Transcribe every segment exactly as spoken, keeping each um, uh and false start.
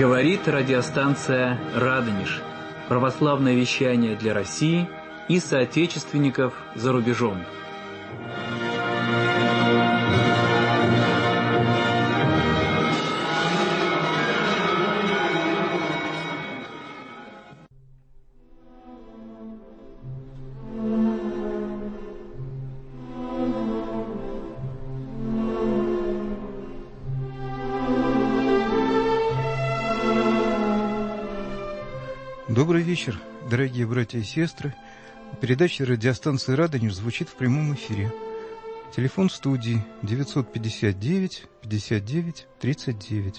Говорит радиостанция «Радонеж». Православное вещание для России и соотечественников за рубежом. Добрый вечер, дорогие братья и сестры. Передача радиостанции «Радонеж» звучит в прямом эфире. Телефон студии девятьсот пятьдесят девять пятьдесят девять тридцать девять.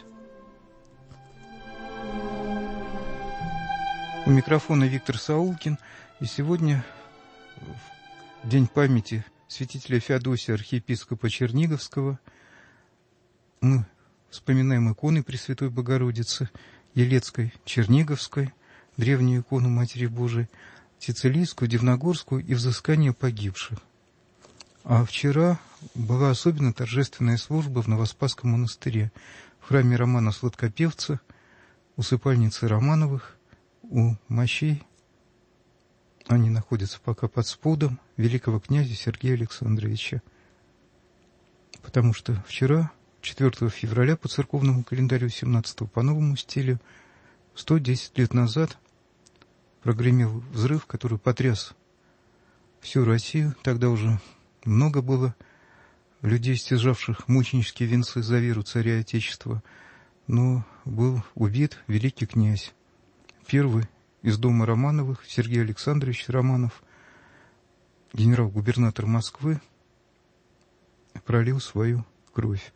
У микрофона Виктор Саулкин. И сегодня, в день памяти святителя Феодосия, архиепископа Черниговского, мы вспоминаем иконы Пресвятой Богородицы, Елецкой, Черниговской, древнюю икону Матери Божией, Сицилийскую, Дивногорскую и взыскание погибших. А вчера была особенно торжественная служба в Новоспасском монастыре, в храме Романа Сладкопевца, усыпальницы Романовых, у мощей. Они находятся пока под спудом великого князя Сергея Александровича. Потому что вчера, четвёртого февраля, по церковному календарю, семнадцатого по новому стилю, сто десять лет назад прогремел взрыв, который потряс всю Россию. Тогда уже много было людей, стяжавших мученические венцы за веру царя и Отечества. Но был убит великий князь, первый из дома Романовых, Сергей Александрович Романов, генерал-губернатор Москвы, пролил свою кровь.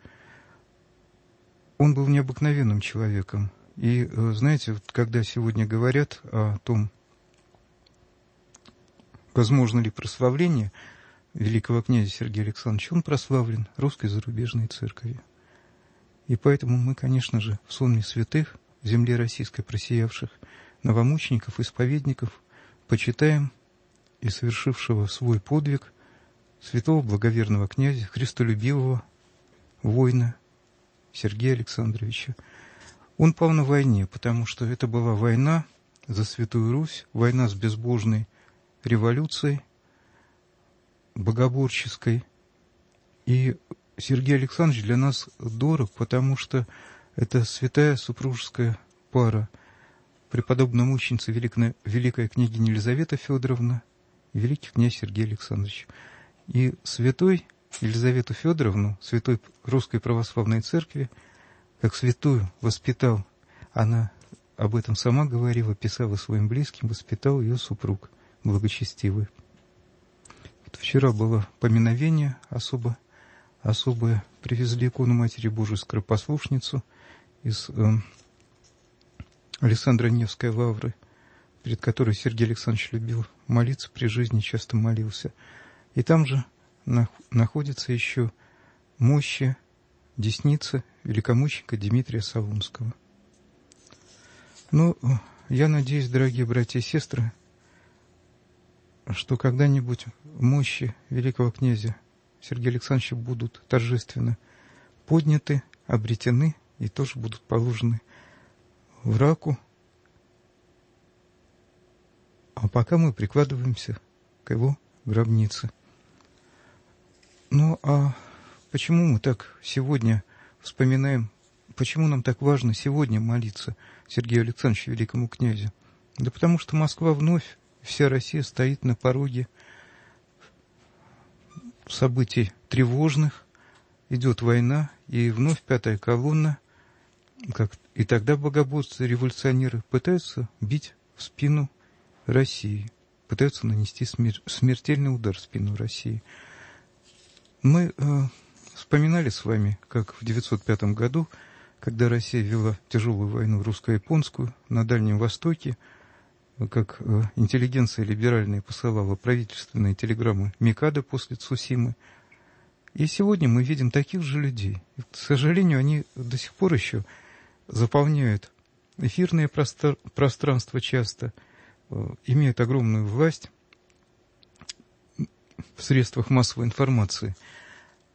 Он был необыкновенным человеком. И, знаете, вот когда сегодня говорят о том, возможно ли прославление великого князя Сергея Александровича, он прославлен русской зарубежной церковью. И поэтому мы, конечно же, в сонме святых, в земле российской просиявших новомучеников, исповедников, почитаем и совершившего свой подвиг святого благоверного князя, христолюбивого воина Сергея Александровича. Он пал на войне, потому что это была война за Святую Русь, война с безбожной революцией, богоборческой. И Сергей Александрович для нас дорог, потому что это святая супружеская пара, преподобная мученица великая, великая княгиня Елизавета Федоровна и великий князь Сергей Александрович. И святой Елизавету Федоровну, святой Русской Православной Церкви, как святую воспитал, она об этом сама говорила, писала своим близким, воспитал ее супруг благочестивый. Вот вчера было поминовение особо, особое. Привезли икону Матери Божией, скоропослушницу из э, Александра Невской лавры, перед которой Сергей Александрович любил молиться при жизни, часто молился. И там же на, находится еще мощи, десница великомученика Дмитрия Солунского. Ну, я надеюсь, дорогие братья и сестры, что когда-нибудь мощи великого князя Сергея Александровича будут торжественно подняты, обретены и тоже будут положены в раку. А пока мы прикладываемся к его гробнице. Ну, а почему мы так сегодня вспоминаем, почему нам так важно сегодня молиться Сергею Александровичу, великому князю? Да потому что Москва вновь, вся Россия стоит на пороге событий тревожных, идет война, и вновь пятая колонна, как и тогда богоборцы, революционеры, пытаются бить в спину России, пытаются нанести смер- смертельный удар в спину России. Мы э, вспоминали с вами, как в девятьсот пятом году, когда Россия вела тяжелую войну русско-японскую на Дальнем Востоке, как э, интеллигенция либеральная посылала правительственные телеграммы Микадо после Цусимы. И сегодня мы видим таких же людей. И, к сожалению, они до сих пор еще заполняют эфирное простор- пространство часто, э, имеют огромную власть в средствах массовой информации.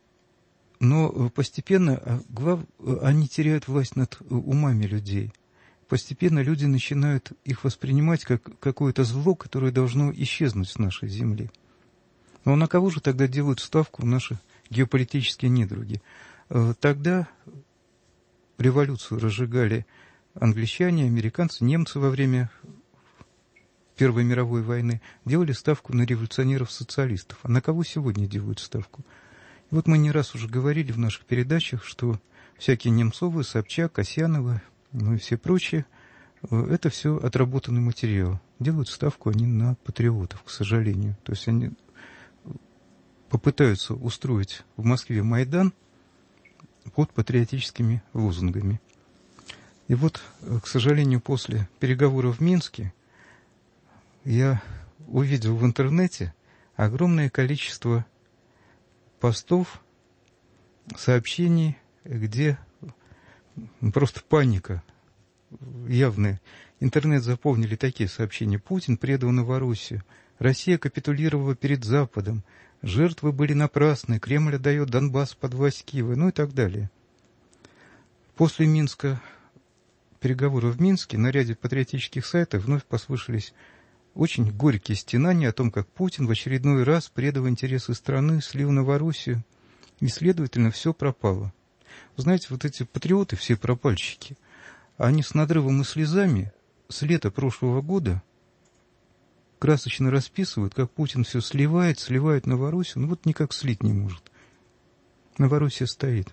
Но постепенно глав... они теряют власть над умами людей. постепенно люди начинают их воспринимать как какое-то зло, которое должно исчезнуть с нашей земли. Но на кого же тогда делают ставку наши геополитические недруги? Тогда революцию разжигали англичане, американцы, немцы во время Первой мировой войны, делали ставку на революционеров-социалистов. А на кого сегодня делают ставку? И вот мы не раз уже говорили в наших передачах, что всякие Немцовы, Собчак, Касьяновы, ну и все прочие, это все отработанный материал. Делают ставку они на патриотов, к сожалению. То есть они попытаются устроить в Москве Майдан под патриотическими лозунгами. И вот, к сожалению, после переговоров в Минске я увидел в интернете огромное количество постов, сообщений, где просто паника явная. Интернет заполнили такие сообщения. Путин предал Новороссию. Россия капитулировала перед Западом. Жертвы были напрасны. Кремль отдает Донбасс под власть Киева. Ну и так далее. После Минска, переговоров в Минске, на ряде патриотических сайтов вновь послышались очень горькие стенания о том, как Путин в очередной раз предал интересы страны, слил Новороссию, и, следовательно, все пропало. Вы знаете, вот эти патриоты, все пропальщики, они с надрывом и слезами с лета прошлого года красочно расписывают, как Путин все сливает, сливает Новороссию, ну вот никак слить не может. Новороссия стоит.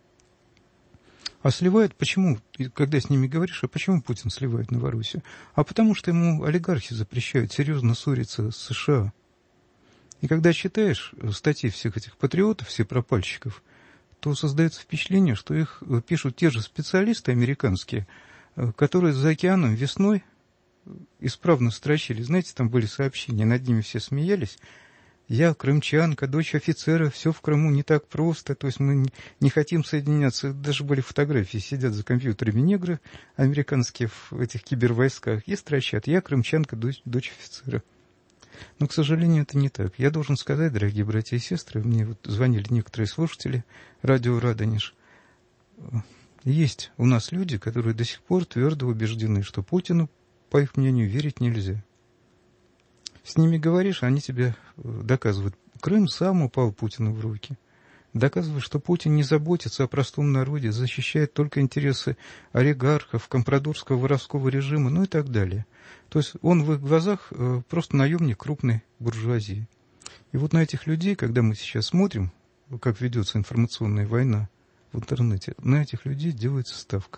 А сливает почему? Когда с ними говоришь, а почему Путин сливает Новороссию? А потому что ему олигархи запрещают серьезно ссориться с США. И когда читаешь статьи всех этих патриотов, всех пропальщиков, то создается впечатление, что их пишут те же специалисты американские, которые за океаном весной исправно строчили. Знаете, там были сообщения, над ними все смеялись. Я крымчанка, дочь офицера, все в Крыму не так просто, то есть мы не хотим соединяться. Даже были фотографии, сидят за компьютерами негры американские в этих кибервойсках и строчат: я крымчанка, дочь, дочь офицера. Но, к сожалению, это не так. Я должен сказать, дорогие братья и сестры, мне вот звонили некоторые слушатели радио «Радонеж». Есть у нас люди, которые до сих пор твердо убеждены, что Путину, по их мнению, верить нельзя. С ними говоришь, они тебе доказывают. Крым сам упал Путину в руки. Доказывают, что Путин не заботится о простом народе, защищает только интересы олигархов, компрадорского воровского режима, ну и так далее. То есть он в их глазах просто наемник крупной буржуазии. И вот на этих людей, когда мы сейчас смотрим, как ведется информационная война в интернете, на этих людей делается ставка.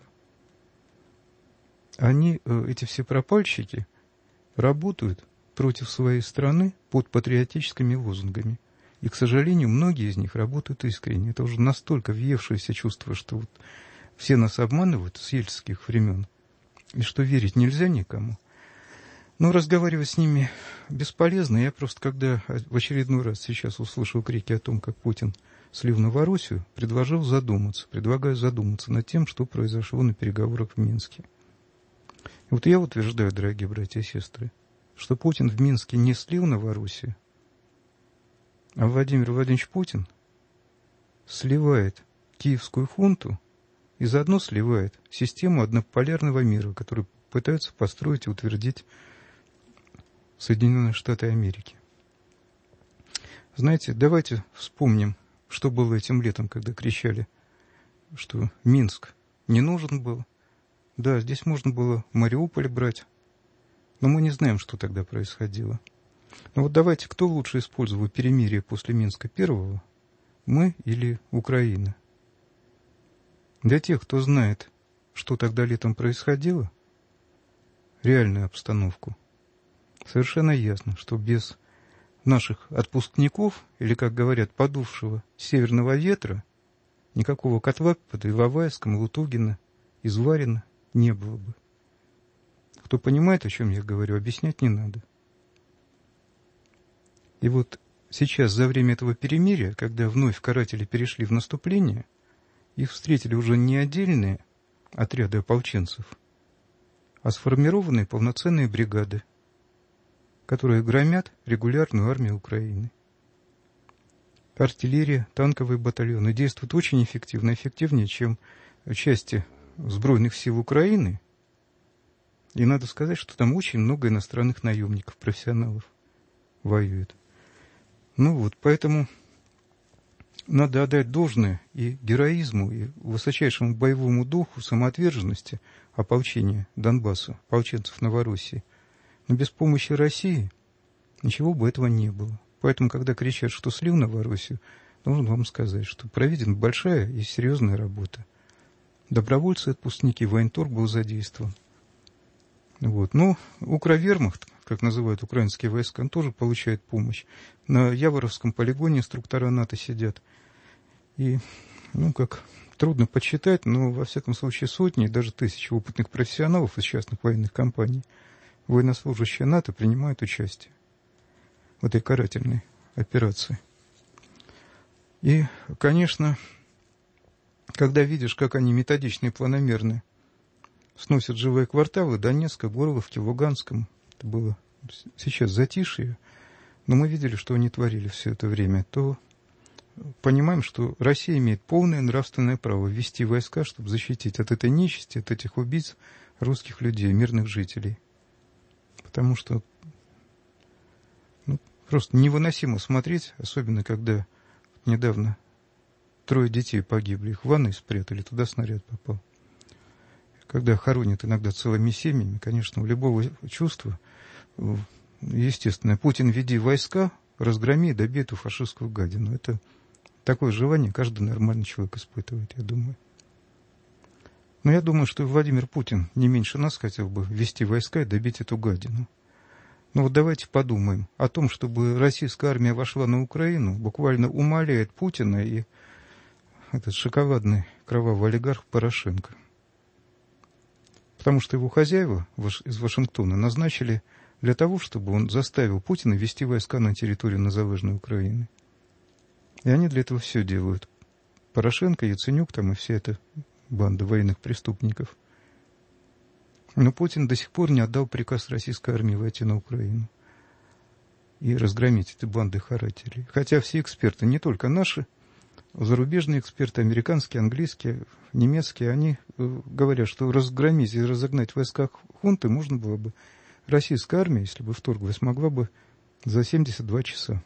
Они, эти все пропальщики, работают против своей страны под патриотическими лозунгами. И, к сожалению, многие из них работают искренне. Это уже настолько въевшееся чувство, что вот все нас обманывают с ельцинских времен, и что верить нельзя никому. Но разговаривать с ними бесполезно. Я просто, когда в очередной раз сейчас услышал крики о том, как Путин слил Новороссию, предложил задуматься, предлагаю задуматься над тем, что произошло на переговорах в Минске. И вот я утверждаю, дорогие братья и сестры, что Путин в Минске не слил Новороссию, а Владимир Владимирович Путин сливает киевскую хунту и заодно сливает систему однополярного мира, которую пытаются построить и утвердить Соединенные Штаты Америки. Знаете, давайте вспомним, что было этим летом, когда кричали, что Минск не нужен был. Да, здесь можно было Мариуполь брать. Но мы не знаем, что тогда происходило. Но вот давайте, кто лучше использовал перемирие после Минска первого? Мы или Украина? Для тех, кто знает, что тогда летом происходило, реальную обстановку, совершенно ясно, что без наших отпускников, или, как говорят, подувшего северного ветра, никакого котла под Иловайском, Лутугина, Изварина не было бы. Кто понимает, о чем я говорю, объяснять не надо. И вот сейчас, за время этого перемирия, когда вновь каратели перешли в наступление, их встретили уже не отдельные отряды ополченцев, а сформированные полноценные бригады, которые громят регулярную армию Украины. Артиллерия, танковые батальоны действуют очень эффективно, эффективнее, чем части Сбройных сил Украины, И надо сказать, что там очень много иностранных наемников, профессионалов воюет. Ну вот, поэтому надо отдать должное и героизму, и высочайшему боевому духу, самоотверженности ополчения Донбасса, ополченцев Новороссии. Но без помощи России ничего бы этого не было. Поэтому, когда кричат, что слил Новороссию, должен вам сказать, что проведена большая и серьезная работа. Добровольцы, отпускники, военторг был задействован. Вот. Но Укровермахт, как называют украинские войска, он тоже получает помощь. На Яворовском полигоне инструктора НАТО сидят. И, ну, как трудно подсчитать, но, во всяком случае, сотни, даже тысячи опытных профессионалов из частных военных компаний, военнослужащие НАТО принимают участие в этой карательной операции. И, конечно, когда видишь, как они методичны и планомерны сносят живые кварталы Донецка, Горловки, Луганском, это было сейчас затишье, но мы видели, что они творили все это время, то понимаем, что Россия имеет полное нравственное право ввести войска, чтобы защитить от этой нечисти, от этих убийц русских людей, мирных жителей. Потому что ну, просто невыносимо смотреть, особенно когда недавно трое детей погибли, их в ванной спрятали, туда снаряд попал. Когда хоронят иногда целыми семьями, конечно, у любого чувства, естественно, Путин, веди войска, разгроми и добей эту фашистскую гадину. Это такое желание каждый нормальный человек испытывает, я думаю. Но я думаю, что Владимир Путин не меньше нас хотел бы ввести войска и добить эту гадину. Но вот давайте подумаем о том, чтобы российская армия вошла на Украину, буквально умаляет Путина и этот шоколадный кровавый олигарх Порошенко. Потому что его хозяева из Вашингтона назначили для того, чтобы он заставил Путина ввести войска на территорию незалежной Украины. И они для этого все делают. Порошенко, Яценюк там и вся эта банда военных преступников. Но Путин до сих пор не отдал приказ российской армии войти на Украину и разгромить эти банды карателей. Хотя все эксперты, не только наши, зарубежные эксперты, американские, английские, немецкие, они говорят, что разгромить и разогнать войска хунты можно было бы. Российская армия, если бы вторглась, могла бы за семьдесят два часа.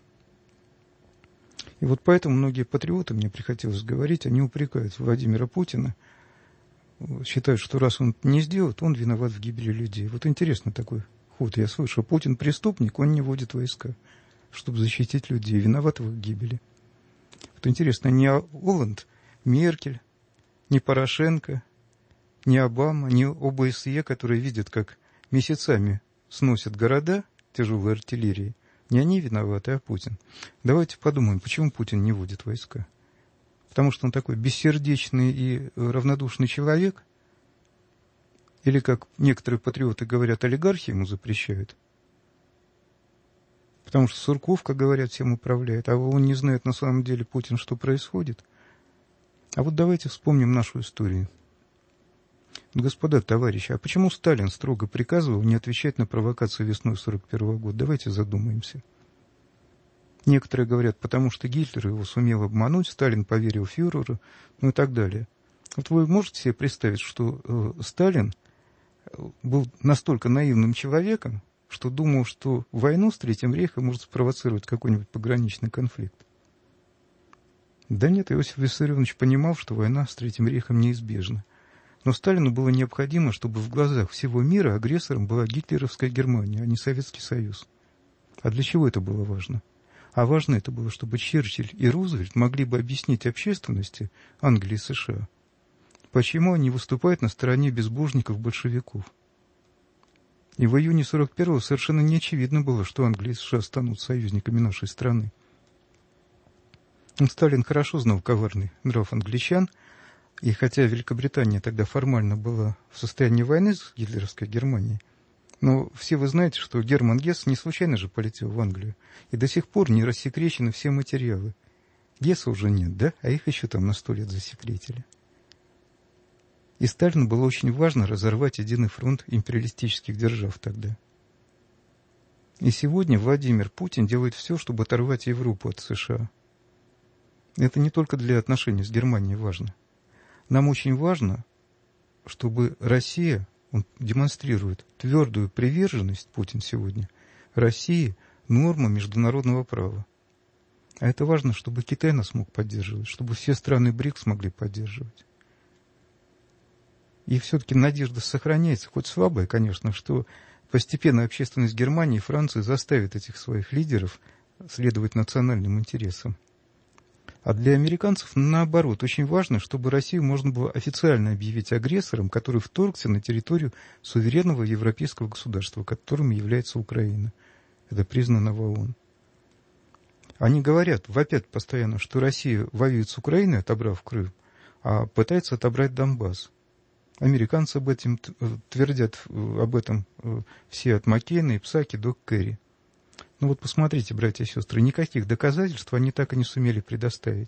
И вот поэтому многие патриоты, мне приходилось говорить, они упрекают Владимира Путина, считают, что раз он не сделает, он виноват в гибели людей. Вот интересно такой ход. Я слышу, Путин преступник, он не вводит войска, чтобы защитить людей, виноват в их гибели. Вот интересно, ни Оланд, Меркель, ни Порошенко, ни Обама, ни ОБСЕ, которые видят, как месяцами сносят города тяжелой артиллерией, не они виноваты, а Путин. Давайте подумаем, почему Путин не вводит войска. Потому что он такой бессердечный и равнодушный человек? Или, как некоторые патриоты говорят, олигархи ему запрещают? Потому что Сурков, как говорят, всем управляет, а он не знает на самом деле, Путин, что происходит. А вот давайте вспомним нашу историю. Господа, товарищи, а почему Сталин строго приказывал не отвечать на провокации весной сорок первого года? Давайте задумаемся. Некоторые говорят, потому что Гитлер его сумел обмануть, Сталин поверил фюреру, ну и так далее. Вот вы можете себе представить, что э, Сталин был настолько наивным человеком, что думал, что войну с Третьим рейхом может спровоцировать какой-нибудь пограничный конфликт? Да нет, Иосиф Виссарионович понимал, что война с Третьим рейхом неизбежна. Но Сталину было необходимо, чтобы в глазах всего мира агрессором была гитлеровская Германия, а не Советский Союз. А для чего это было важно? А важно это было, чтобы Черчилль и Рузвельт могли бы объяснить общественности Англии и США, почему они выступают на стороне безбожников-большевиков. И в июне сорок первого совершенно неочевидно было, что Англия и США станут союзниками нашей страны. Сталин хорошо знал коварный нрав англичан, и хотя Великобритания тогда формально была в состоянии войны с гитлеровской Германией, но все вы знаете, что Герман Гесс не случайно же полетел в Англию, и до сих пор не рассекречены все материалы. Гесса уже нет, да? А их еще там на сто лет засекретили. И Сталину было очень важно разорвать единый фронт империалистических держав тогда. И сегодня Владимир Путин делает все, чтобы оторвать Европу от США. Это не только для отношений с Германией важно. Нам очень важно, чтобы Россия Он демонстрирует твердую приверженность, Путин сегодня, России нормам международного права. А это важно, чтобы Китай нас мог поддерживать, чтобы все страны БРИКС могли поддерживать. И все-таки надежда сохраняется, хоть слабая, конечно, что постепенно общественность Германии и Франции заставит этих своих лидеров следовать национальным интересам. А для американцев, наоборот, очень важно, чтобы Россию можно было официально объявить агрессором, который вторгся на территорию суверенного европейского государства, которым является Украина. Это признано в ООН. Они говорят, вопят постоянно, что Россия воюет с Украиной, отобрав Крым, а пытается отобрать Донбасс. Американцы об этом твердят, об этом все от Маккейна и Псаки до Керри. Ну вот посмотрите, братья и сестры, никаких доказательств они так и не сумели предоставить.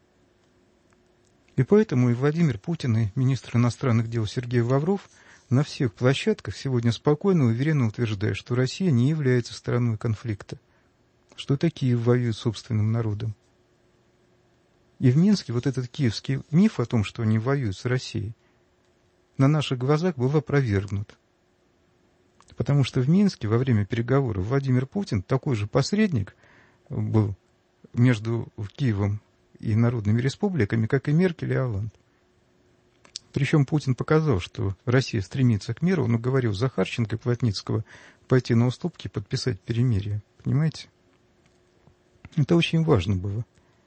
И поэтому и Владимир Путин, и министр иностранных дел Сергей Лавров на всех площадках сегодня спокойно и уверенно утверждают, что Россия не является стороной конфликта, что это Киев воюет с собственным народом. И в Минске вот этот киевский миф о том, что они воюют с Россией, на наших глазах был опровергнут. Потому что в Минске во время переговоров Владимир Путин, такой же посредник, был между Киевом и народными республиками, как и Меркель и Олланд. Причем Путин показал, что Россия стремится к миру. Он уговорил Захарченко и Плотницкого пойти на уступки и подписать перемирие. Понимаете? Это очень важно было.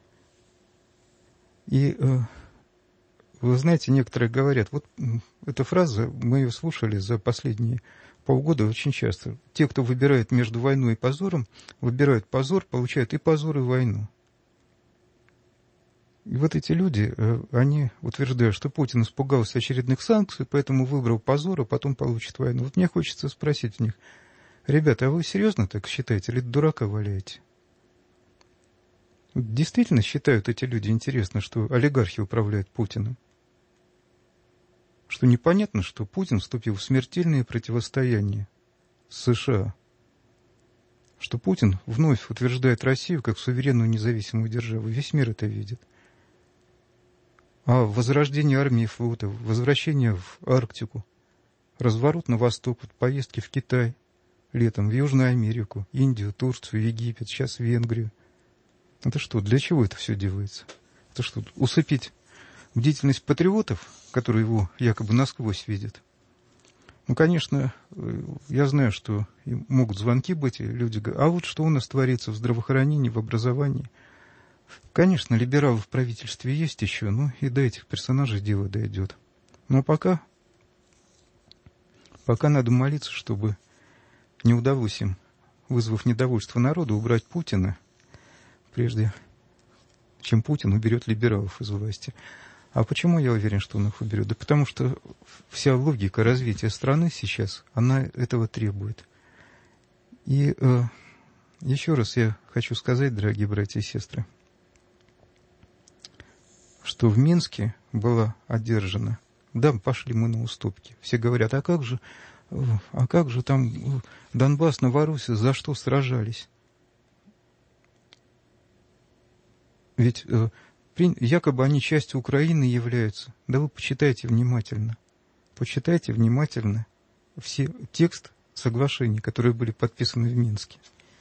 И э, вы знаете, некоторые говорят, вот эта фраза, мы ее слушали за последние полгода очень часто. Те, кто выбирает между войной и позором, выбирают позор, получают и позор, и войну. И вот эти люди, они утверждают, что Путин испугался очередных санкций, поэтому выбрал позор, а потом получит войну. Вот мне хочется спросить у них, ребята, а вы серьезно так считаете, или дурака валяете? Действительно считают эти люди, интересно, что олигархи управляют Путиным? Что непонятно, что Путин вступил в смертельные противостояния с США? Что Путин вновь утверждает Россию как суверенную независимую державу? Весь мир это видит. А возрождение армии и флота, возвращение в Арктику, разворот на восток, поездки в Китай летом, в Южную Америку, Индию, Турцию, Египет, сейчас Венгрию. Это что, для чего это все делается? Это что, усыпить бдительность патриотов, которые его якобы насквозь видят? Ну, конечно, я знаю, что могут звонки быть, и люди говорят, а вот что у нас творится в здравоохранении, в образовании. Конечно, либералы в правительстве есть еще, но и до этих персонажей дело дойдет. Но пока, пока надо молиться, чтобы не удалось им, вызвав недовольство народа, убрать Путина, прежде чем Путин уберет либералов из власти. А почему я уверен, что он их уберет? Да потому что вся логика развития страны сейчас, она этого требует. И э, еще раз я хочу сказать, дорогие братья и сестры, что в Минске была одержана, да, пошли мы на уступки. Все говорят, а как же, а как же там Донбасс, Новороссия, за что сражались? Ведь э, якобы они частью Украины являются. Да вы почитайте внимательно. Почитайте внимательно все текст соглашений, которые были подписаны в Минске.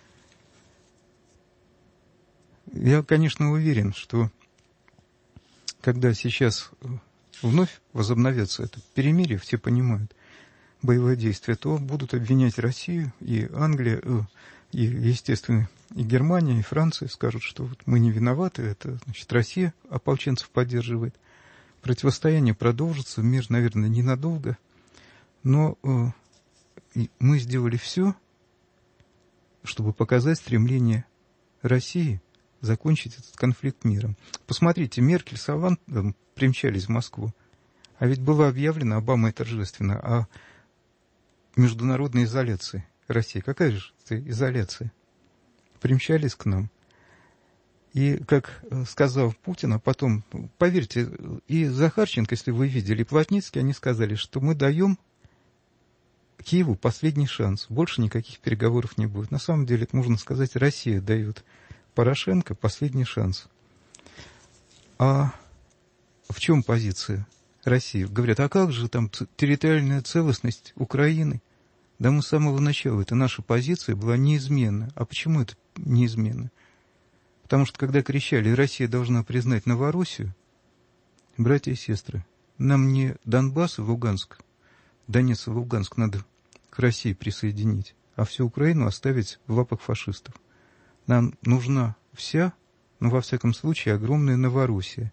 Я, конечно, уверен, что когда сейчас вновь возобновится это перемирие, все понимают боевые действия, то будут обвинять Россию и Англия, и, естественно, и Германия, и Франция, скажут, что вот мы не виноваты, это, значит, Россия ополченцев поддерживает. Противостояние продолжится, мир, наверное, ненадолго, но э, мы сделали все, чтобы показать стремление России закончить этот конфликт миром. Посмотрите, Меркель с Олландом примчались в Москву, а ведь было объявлено Обамой торжественно о международной изоляции России. Какая же это изоляция? Примчались к нам. И, как сказал Путин, а потом, поверьте, и Захарченко, если вы видели, и Плотницкий, они сказали, что мы даем Киеву последний шанс. Больше никаких переговоров не будет. На самом деле, это можно сказать, Россия дает Порошенко последний шанс. А в чем позиция России. Говорят, а как же там территориальная целостность Украины? Да мы с самого начала, это наша позиция была неизменна. А почему это неизменно? Потому что когда кричали, Россия должна признать Новороссию, братья и сестры, нам не Донбасс и Луганск, Донецк и Луганск надо к России присоединить, а всю Украину оставить в лапах фашистов. Нам нужна вся, ну, во всяком случае, огромная Новороссия.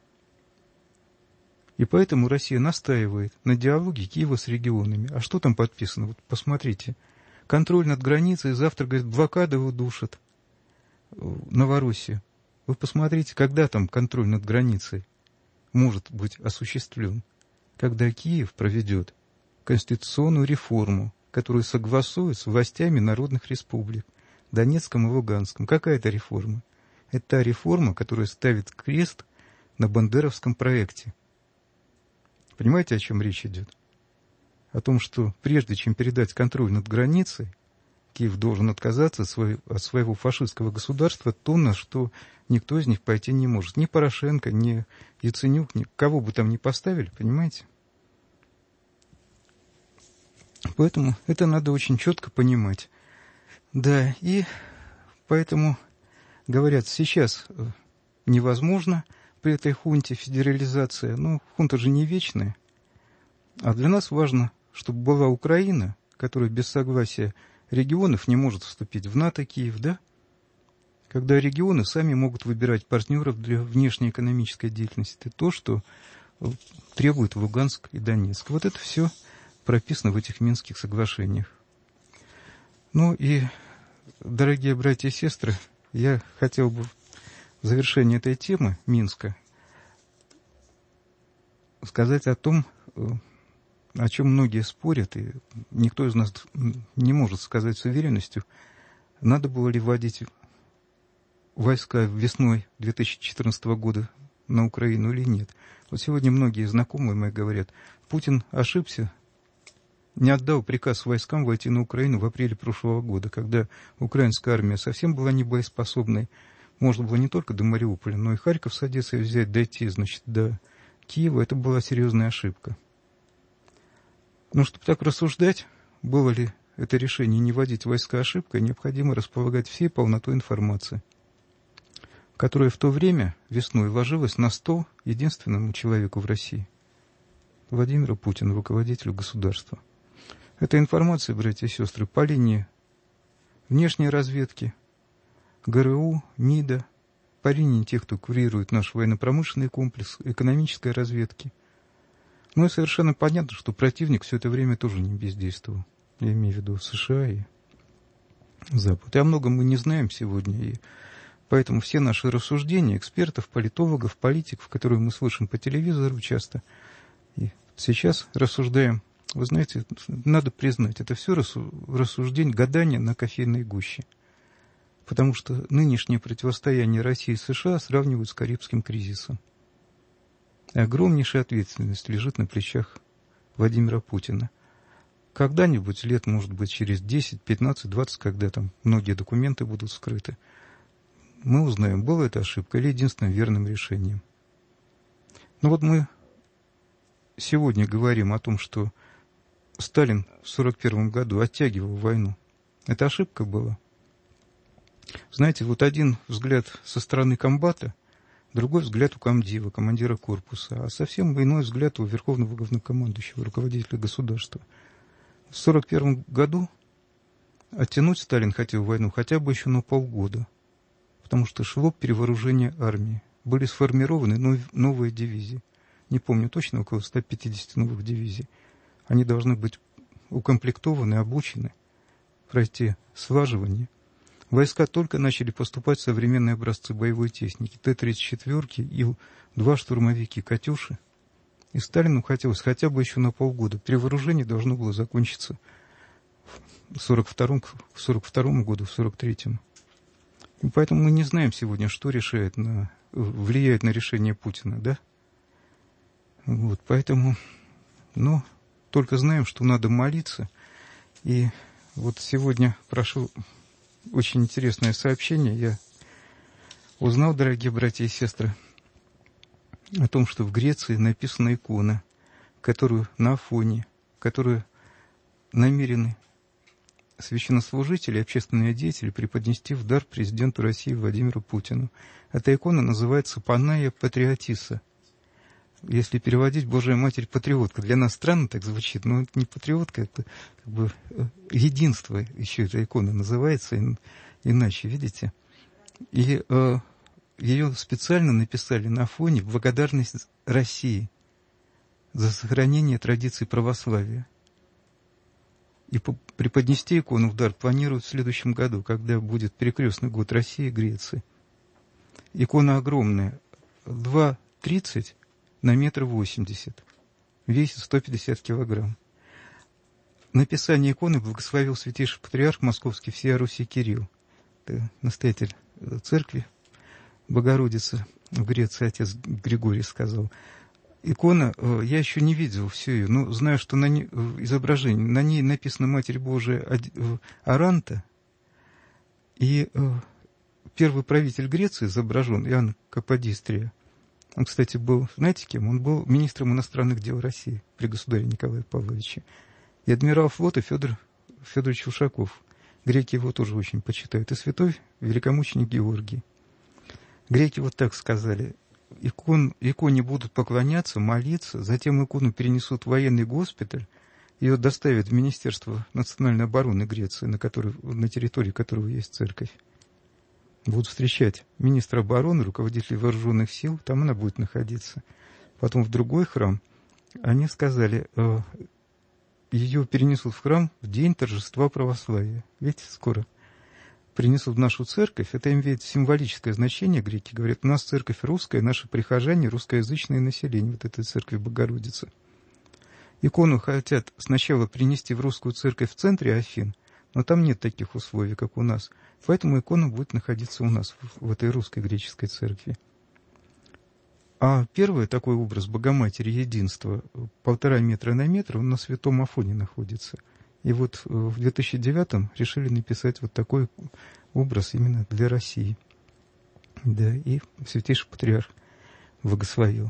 И поэтому Россия настаивает на диалоге Киева с регионами. А что там подписано? Вот посмотрите. Контроль над границей, завтра, говорит, блокада удушат Новороссию. Вы посмотрите, когда там контроль над границей может быть осуществлен. Когда Киев проведет конституционную реформу, которую согласует с властями народных республик, Донецком и Луганском. Какая это реформа? Это та реформа, которая ставит крест на бандеровском проекте. Понимаете, о чем речь идет? О том, что прежде чем передать контроль над границей, Киев должен отказаться от своего, от своего фашистского государства, то, на что никто из них пойти не может. Ни Порошенко, ни Яценюк, ни кого бы там ни поставили, понимаете? Поэтому это надо очень четко понимать. Да, и поэтому, говорят, сейчас невозможно при этой хунте федерализация. Ну, хунта же не вечная. А для нас важно, чтобы была Украина, которая без согласия регионов не может вступить в НАТО, Киев, да? Когда регионы сами могут выбирать партнеров для внешнеэкономической деятельности. Это то, что требует Луганск и Донецк. Вот это все прописано в этих Минских соглашениях. Ну и, дорогие братья и сестры, я хотел бы в завершении этой темы Минска сказать о том, о чем многие спорят, и никто из нас не может сказать с уверенностью, надо было ли вводить войска весной две тысячи четырнадцатого года на Украину или нет. Вот сегодня многие знакомые мои говорят, Путин ошибся, не отдал приказ войскам войти на Украину в апреле прошлого года, когда украинская армия совсем была не боеспособной. Можно было не только до Мариуполя, но и Харьков с Одессой взять, дойти, значит, до Киева. Это была серьезная ошибка. Но чтобы так рассуждать, было ли это решение не вводить войска ошибкой, необходимо располагать всей полнотой информации, которая в то время весной ложилась на стол единственному человеку в России, Владимиру Путину, руководителю государства. Эта информация, братья и сестры, по линии внешней разведки, ГРУ, МИДа, по линии тех, кто курирует наш военно-промышленный комплекс, экономической разведки. Ну и совершенно понятно, что противник все это время тоже не бездействовал. Я имею в виду США и Запад. И о многом мы не знаем сегодня. И поэтому все наши рассуждения экспертов, политологов, политиков, которые мы слышим по телевизору часто, и сейчас рассуждаем, вы знаете, надо признать, это все рассуждение, гадание на кофейной гуще. Потому что нынешнее противостояние России и США сравнивают с Карибским кризисом. И огромнейшая ответственность лежит на плечах Владимира Путина. Когда-нибудь, лет, может быть, через десять, пятнадцать, двадцать, когда там многие документы будут скрыты, мы узнаем, была это ошибка или единственным верным решением. Но вот мы сегодня говорим о том, что Сталин в сорок первом году оттягивал войну. Это ошибка была. Знаете, вот один взгляд со стороны комбата, другой взгляд у комдива, командира корпуса, а совсем иной взгляд у верховного главнокомандующего, руководителя государства. В сорок первом году оттянуть Сталин хотел войну хотя бы еще на полгода, потому что шло перевооружение армии. Были сформированы новые дивизии. Не помню точно, около ста пятидесяти новых дивизий. Они должны быть укомплектованы, обучены, пройти слаживание. Войска только начали поступать современные образцы боевой техники. Т тридцать четыре, Ил-два штурмовики, «Катюши». И Сталину хотелось хотя бы еще на полгода. Перевооружение должно было закончиться в сорок втором, в сорок втором году, в сорок третьем. И поэтому мы не знаем сегодня, что решает на, влияет на решение Путина, да? Вот, поэтому, ну, только знаем, что надо молиться. И вот сегодня прошу... Очень интересное сообщение. Я узнал, дорогие братья и сестры, о том, что в Греции написана икона, которую на Афоне, которую намерены священнослужители и общественные деятели преподнести в дар президенту России Владимиру Путину. Эта икона называется Панайя Патриотиса. Если переводить, Божия Матерь Патриотка. Для нас странно так звучит, но это не патриотка, это как бы единство еще эта икона называется, иначе, видите? И э, ее специально написали на Афоне в благодарность России за сохранение традиций православия. И преподнести икону в дар планируют в следующем году, когда будет перекрестный год России и Греции. Икона огромная, два тридцать на метр восемьдесят, весит сто пятьдесят килограмм. Написание иконы благословил святейший патриарх Московский всея Руси Кирилл, настоятель церкви Богородицы в Греции, отец Григорий сказал. Икона, я еще не видел всю ее, но знаю, что на ней, изображение, на ней написана Матерь Божия Аранта, и первый правитель Греции изображен, Иоанн Каподистрия. Он, кстати, был, знаете кем? Он был министром иностранных дел России при государе Николае Павловиче. И адмирал флота Федор Федорович Ушаков. Греки его тоже очень почитают. И святой великомученик Георгий. Греки вот так сказали. Икон, иконе будут поклоняться, молиться, затем икону перенесут в военный госпиталь, ее доставят в Министерство национальной обороны Греции, на, которой, на территории которого есть церковь. Будут встречать министра обороны, руководителей вооруженных сил, там она будет находиться. Потом в другой храм. Они сказали, э, ее перенесут в храм в день торжества православия. Видите, скоро принесут в нашу церковь. Это имеет символическое значение, греки говорят. У нас церковь русская, наши прихожане, русскоязычное население, вот этой церкви Богородицы. Икону хотят сначала принести в русскую церковь в центре Афин, но там нет таких условий, как у нас. Поэтому икона будет находиться у нас, в, в этой русской греческой церкви. А первый такой образ Богоматери Единства, полтора метра на метр, он на Святом Афоне находится. И вот в две тысячи девятом решили написать вот такой образ именно для России. Да, и святейший патриарх благословил.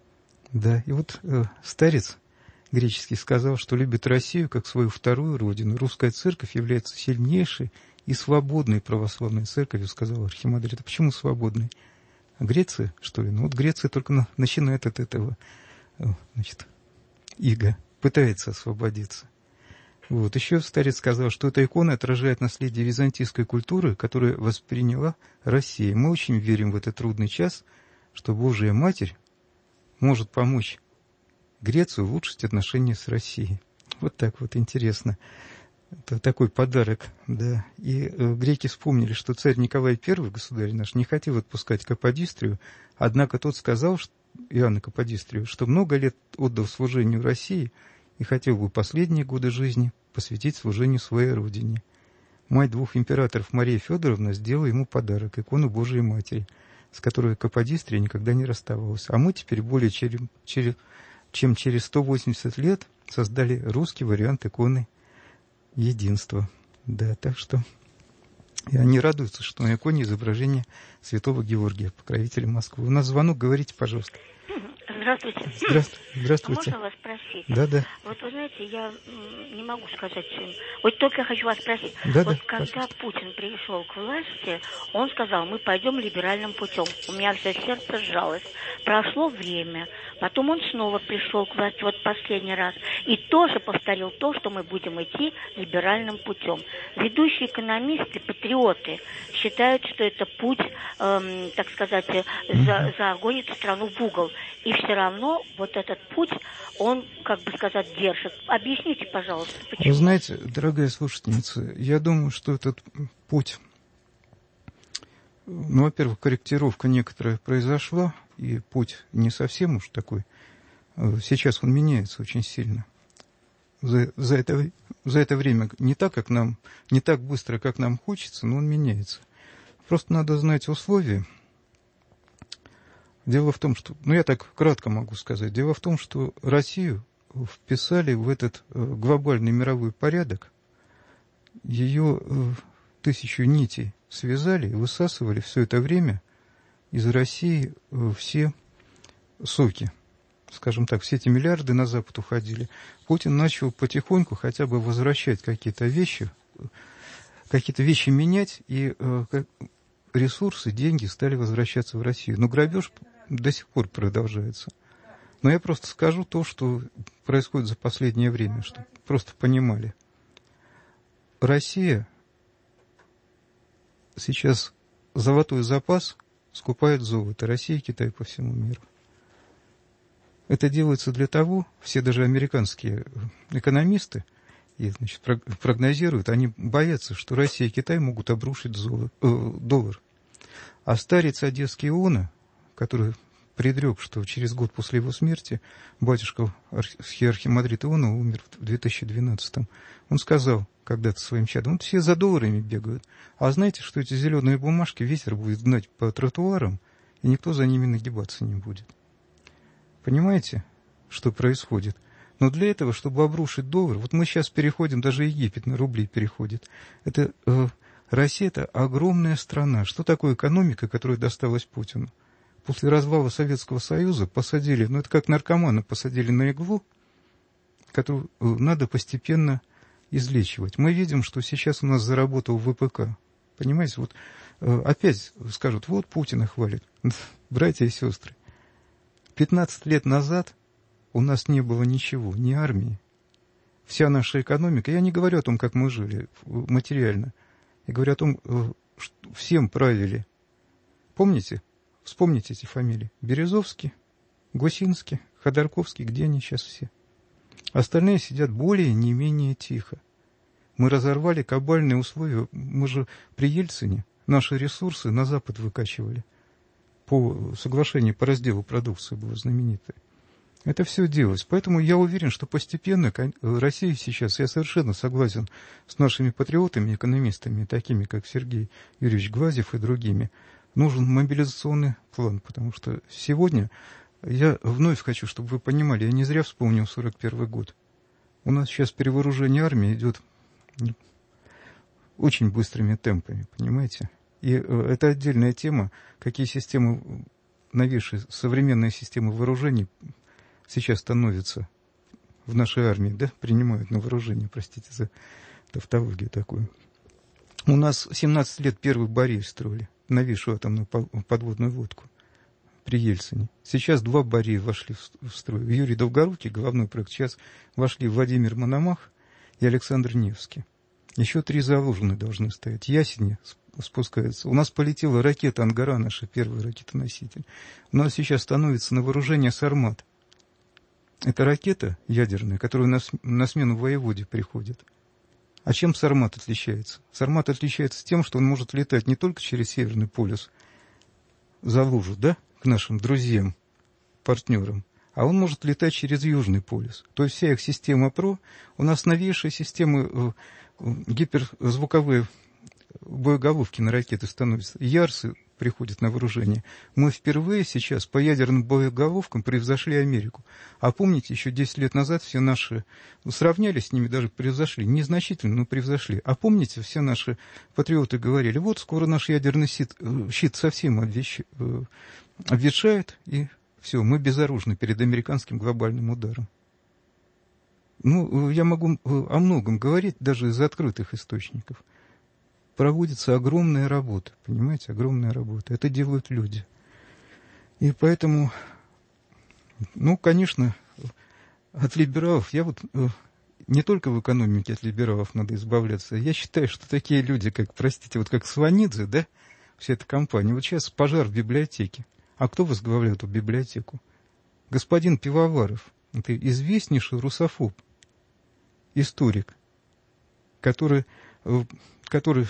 Да, и вот э, старец греческий сказал, что любит Россию как свою вторую родину. Русская церковь является сильнейшей и свободной православной церковью, сказал архимандрит. А почему свободной? А Греция, что ли? Ну вот Греция только на, начинает от этого, значит, иго, пытается освободиться. Вот. Еще старец сказал, что эта икона отражает наследие византийской культуры, которую восприняла Россия. Мы очень верим в этот трудный час, что Божия Матерь может помочь Грецию улучшить отношения с Россией. Вот так вот интересно. Это такой подарок, да. И э, греки вспомнили, что царь Николай Первый, государь наш, не хотел отпускать Каподистрию, однако тот сказал, что, Иоанна Каподистрию, что много лет отдал служению России и хотел бы последние годы жизни посвятить служению своей родине. Мать двух императоров Мария Федоровна сделала ему подарок, икону Божией Матери, с которой Каподистрия никогда не расставалась. А мы теперь более чем, чем через сто восемьдесят лет создали русский вариант иконы Единства. Да, так что и они радуются, что на иконе изображение святого Георгия, покровителя Москвы. У нас звонок, говорите, пожалуйста. Здравствуйте. Здравствуйте. Здравствуйте. А можно вас спросить? Да, да. Вот вы знаете, я не могу сказать, вот только хочу вас спросить. Да, вот да, когда пожалуйста. Путин пришел к власти, он сказал, мы пойдем либеральным путем. У меня все сердце сжалось. Прошло время, потом он снова пришел к власти, вот последний раз, и тоже повторил то, что мы будем идти либеральным путем. Ведущие экономисты, патриоты считают, что это путь, эм, так сказать, за, загонит страну в угол. И все равно вот этот путь, он, как бы сказать, держит. Объясните, пожалуйста, почему? Вы знаете, дорогая слушательница, я думаю, что этот путь, ну, во-первых, корректировка некоторая произошла, и путь не совсем уж такой. Сейчас он меняется очень сильно. За, за, это, за это время не так, как нам, не так быстро, как нам хочется, но он меняется. Просто надо знать условия. Дело в том, что, ну я так кратко могу сказать, дело в том, что Россию вписали в этот глобальный мировой порядок, ее тысячу нитей связали и высасывали все это время из России все соки. Скажем так, все эти миллиарды на Запад уходили. Путин начал потихоньку хотя бы возвращать какие-то вещи, какие-то вещи менять, и э, ресурсы, деньги стали возвращаться в Россию. Но грабеж до сих пор продолжается. Но я просто скажу то, что происходит за последнее время, чтобы просто понимали. Россия сейчас золотой запас скупает золото. Россия и Китай по всему миру. Это делается для того, все даже американские экономисты и, значит, прогнозируют, они боятся, что Россия и Китай могут обрушить золото, э, доллар. А старец Одесский Иона, который предрек, что через год после его смерти батюшка архимандрит Иона умер в две тысячи двенадцатом, он сказал когда-то своим чадом, вот все за долларами бегают, а знаете, что эти зеленые бумажки ветер будет гнать по тротуарам, и никто за ними нагибаться не будет. Понимаете, что происходит? Но для этого, чтобы обрушить доллар, вот мы сейчас переходим, даже Египет на рубли переходит. Это э, Россия – это огромная страна. Что такое экономика, которая досталась Путину? После развала Советского Союза посадили, ну это как наркомана посадили на иглу, которую э, надо постепенно излечивать. Мы видим, что сейчас у нас заработал ВПК. Понимаете, вот э, опять скажут, вот Путина хвалит. Братья и сестры. пятнадцать лет назад у нас не было ничего, ни армии. Вся наша экономика, я не говорю о том, как мы жили материально, я говорю о том, что всем правили. Помните? Вспомните эти фамилии. Березовский, Гусинский, Ходорковский, где они сейчас все? Остальные сидят более, не менее тихо. Мы разорвали кабальные условия, мы же при Ельцине наши ресурсы на Запад выкачивали. По соглашению по разделу продукции было знаменитое. Это все делалось. Поэтому я уверен, что постепенно Россия сейчас, я совершенно согласен с нашими патриотами, экономистами, такими как Сергей Юрьевич Глазьев и другими, нужен мобилизационный план, потому что сегодня я вновь хочу, чтобы вы понимали, я не зря вспомнил сорок первый год. У нас сейчас перевооружение армии идет очень быстрыми темпами, понимаете? И это отдельная тема, какие системы, новейшие современные системы вооружений сейчас становятся в нашей армии, да, принимают на вооружение, простите за тавтологию такую. У нас семнадцать лет первый Борей строили, новейшую атомную подводную лодку при Ельцине. Сейчас два Борея вошли в строй. Юрий Долгорукий, главный проект, сейчас вошли Владимир Мономах и Александр Невский. Еще три Залужины должны стоять. Ясени спускается. У нас полетела ракета «Ангара», наша первая ракета-носитель. У нас сейчас становится на вооружение «Сармат». Это ракета ядерная, которая на, на смену воеводе приходит. А чем «Сармат» отличается? «Сармат» отличается тем, что он может летать не только через Северный полюс, за лужу, да, к нашим друзьям, партнерам, а он может летать через Южный полюс. То есть вся их система ПРО, у нас новейшие системы гиперзвуковые боеголовки на ракеты становятся. Ярсы приходят на вооружение. Мы впервые сейчас по ядерным боеголовкам превзошли Америку. А помните, еще десять лет назад все наши, ну, сравнялись с ними, даже превзошли. Незначительно, но превзошли. А помните, все наши патриоты говорили, вот скоро наш ядерный щит, щит совсем обвещ, обветшает, и все, мы безоружны перед американским глобальным ударом. Ну, я могу о многом говорить, даже из открытых источников. Проводится огромная работа, понимаете, огромная работа. Это делают люди. И поэтому, ну, конечно, от либералов, я вот не только в экономике от либералов надо избавляться. Я считаю, что такие люди, как, простите, вот как Сванидзе, да, вся эта компания, вот сейчас пожар в библиотеке. А кто возглавляет эту библиотеку? Господин Пивоваров. Это известнейший русофоб, историк, который, который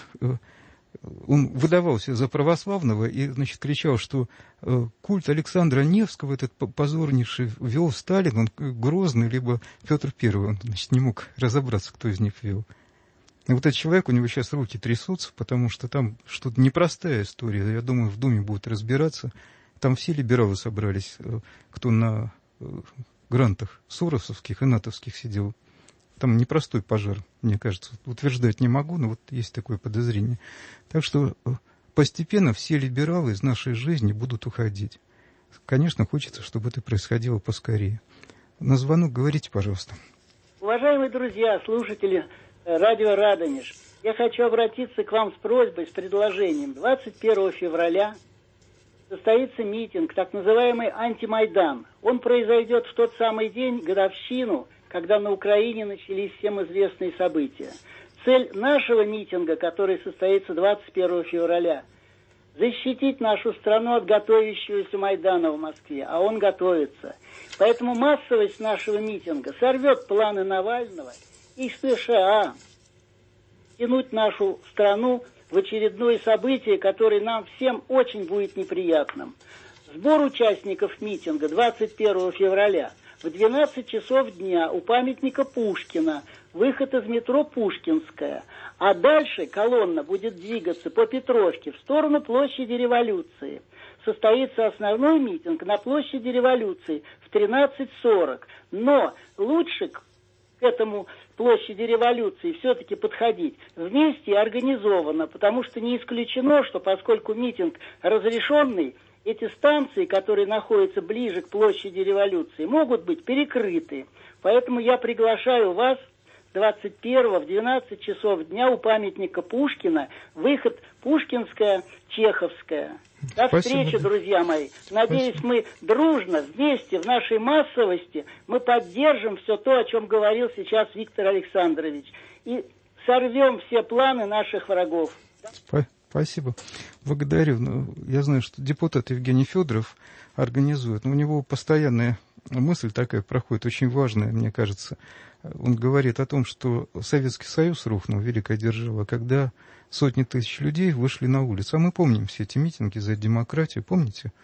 он выдавался за православного и, значит, кричал, что культ Александра Невского, этот позорнейший, вел Сталин, он Грозный, либо Петр Первый. Он, значит, не мог разобраться, кто из них вел. И вот этот человек, у него сейчас руки трясутся, потому что там что-то непростая история. Я думаю, в Думе будут разбираться. Там все либералы собрались, кто на грантах соросовских и натовских сидел. Там непростой пожар, мне кажется. Утверждать не могу, но вот есть такое подозрение. Так что постепенно все либералы из нашей жизни будут уходить. конечно, хочется, чтобы это происходило поскорее. На звонок говорите, пожалуйста. Уважаемые друзья, слушатели радио «Радонеж», я хочу обратиться к вам с просьбой, с предложением. двадцать первого февраля состоится митинг, так называемый антимайдан. Он произойдет в тот самый день, годовщину, когда на Украине начались всем известные события. Цель нашего митинга, который состоится двадцать первого февраля, защитить нашу страну от готовящегося Майдана в Москве, а он готовится. Поэтому массовость нашего митинга сорвет планы Навального и США тянуть нашу страну в очередное событие, которое нам всем очень будет неприятным. Сбор участников митинга двадцать первого февраля в двенадцать часов дня у памятника Пушкина, выход из метро Пушкинская, а дальше колонна будет двигаться по Петровке в сторону площади Революции. Состоится основной митинг на площади Революции в тринадцать сорок, но лучше к этому площади Революции все-таки подходить вместе и организованно, потому что не исключено, что поскольку митинг разрешенный, эти станции, которые находятся ближе к площади Революции, могут быть перекрыты. Поэтому я приглашаю вас двадцать первого в двенадцать часов дня у памятника Пушкина, выход Пушкинская, Чеховская. До Спасибо. встречи, друзья мои. Надеюсь, Спасибо. Мы дружно, вместе, в нашей массовости, мы поддержим все то, о чем говорил сейчас Виктор Александрович. И сорвем все планы наших врагов. Спасибо. Благодарю. Я знаю, что депутат Евгений Федоров организует. У него постоянная мысль такая проходит, очень важная, мне кажется. Он говорит о том, что Советский Союз рухнул, великая держава, когда сотни тысяч людей вышли на улицу. А мы помним все эти митинги за демократию, помните?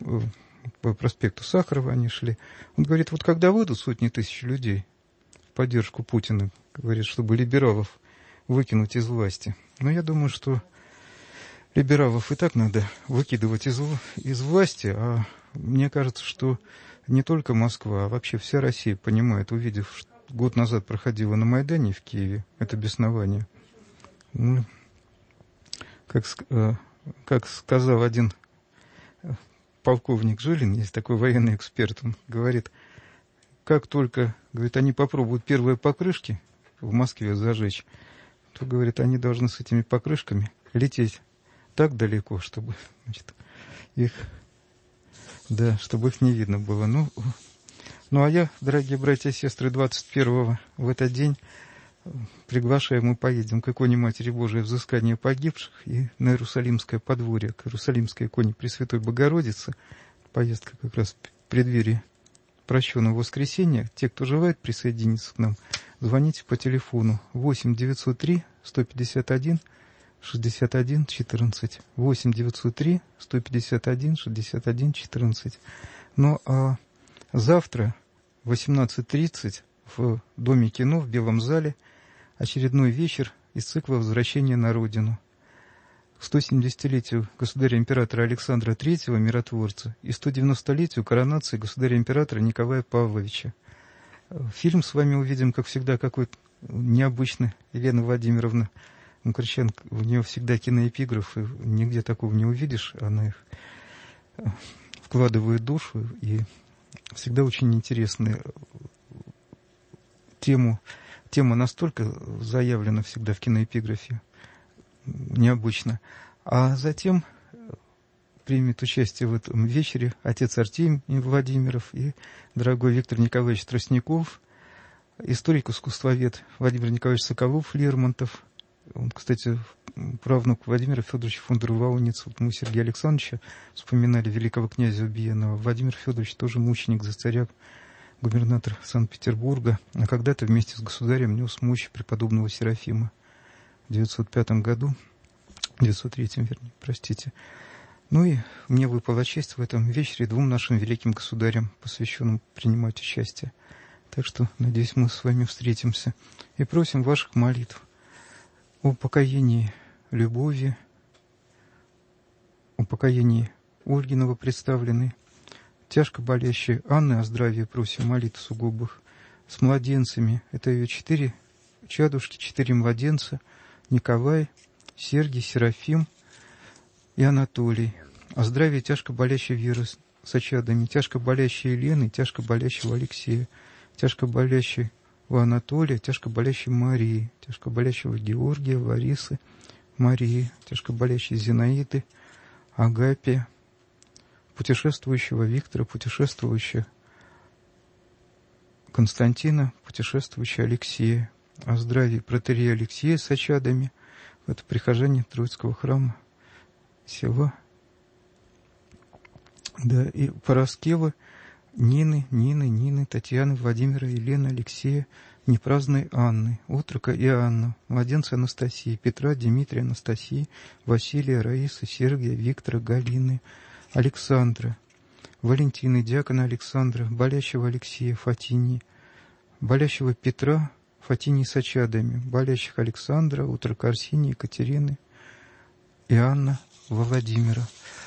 По проспекту Сахарова они шли. Он говорит, вот когда выйдут сотни тысяч людей в поддержку Путина, говорит, чтобы либералов выкинуть из власти. Но я думаю, что либералов и так надо выкидывать из, из власти, а мне кажется, что не только Москва, а вообще вся Россия понимает, увидев, что год назад проходило на Майдане в Киеве, это беснование. Ну, как, как сказал один полковник Жилин, есть такой военный эксперт, он говорит, как только, говорит, они попробуют первые покрышки в Москве зажечь, то, говорит, они должны с этими покрышками лететь так далеко, чтобы, значит, их, да, чтобы их не видно было. Ну, ну, а я, дорогие братья и сестры, двадцать первого в этот день приглашаю, мы поедем к иконе Матери Божией взыскания погибших и на Иерусалимское подворье, к Иерусалимской иконе Пресвятой Богородицы. Поездка как раз в преддверии прощенного воскресенья. Те, кто желает присоединиться к нам, звоните по телефону восемь девятьсот три сто пятьдесят один шестьдесят один четырнадцать. восемь девятьсот три сто пятьдесят один шестьдесят один четырнадцать. Ну, а завтра в восемнадцать тридцать в Доме кино в Белом зале очередной вечер из цикла «Возвращение на родину». К сто семидесятилетию государя-императора Александра Третьего, миротворца, и сто девяностолетию коронации государя-императора Николая Павловича. Фильм с вами увидим, как всегда, какой-то необычный. Елена Владимировна Мукриченко, у нее всегда киноэпиграфы, нигде такого не увидишь. Она их вкладывает душу, и всегда очень интересная тему. Тема настолько заявлена всегда в киноэпиграфе, необычно. А затем примет участие в этом вечере отец Артемий Владимиров и дорогой Виктор Николаевич Тростников, историк-искусствовед Владимир Николаевич Соколов-Лермонтов. Он, кстати, правнук Владимира Федоровича фон дер Лауница. Вот мы Сергея Александровича вспоминали, великого князя Убиенного. Владимир Федорович тоже мученик за царя, губернатор Санкт-Петербурга, а когда-то вместе с государем нес мощь преподобного Серафима в девятьсот пятом году, в девятьсот третьем, вернее, простите. Ну и мне выпала честь в этом вечере двум нашим великим государям, посвященным, принимать участие. Так что, надеюсь, мы с вами встретимся и просим ваших молитв о покаянии Любови, о покаянии Ольги новопредставленной, тяжко болящей Анны о здравии просим молитв сугубых, с младенцами. Это ее четыре чадушки, четыре младенца: Николай, Сергий, Серафим и Анатолий. О здравии тяжко болящей Веры сачадами, тяжко болящей Елены, тяжко болящего Алексея, тяжко болящего Анатолия, тяжко болящей Марии, тяжко болящего Георгия, Ларисы, Марии, тяжко болящей Зинаиды, Агапия, путешествующего Виктора, путешествующего Константина, путешествующего Алексея, о здравии протоиерея Алексея с ачадами, это прихожане Троицкого храма, села, да, и Параскевы, Нины, Нины, Нины, Татьяны, Владимира, Елены, Алексея, непраздной Анны, Утрока и Анну, младенца Анастасии, Петра, Дмитрия, Анастасии, Василия, Раисы, Сергия, Виктора, Галины, Александра, Валентины, диакона Александра, болящего Алексея, Фатинии, болящего Петра, Фатинии с ачадами, болящих Александра, Утрока, Арсения, Екатерины, Иоанна, Владимира.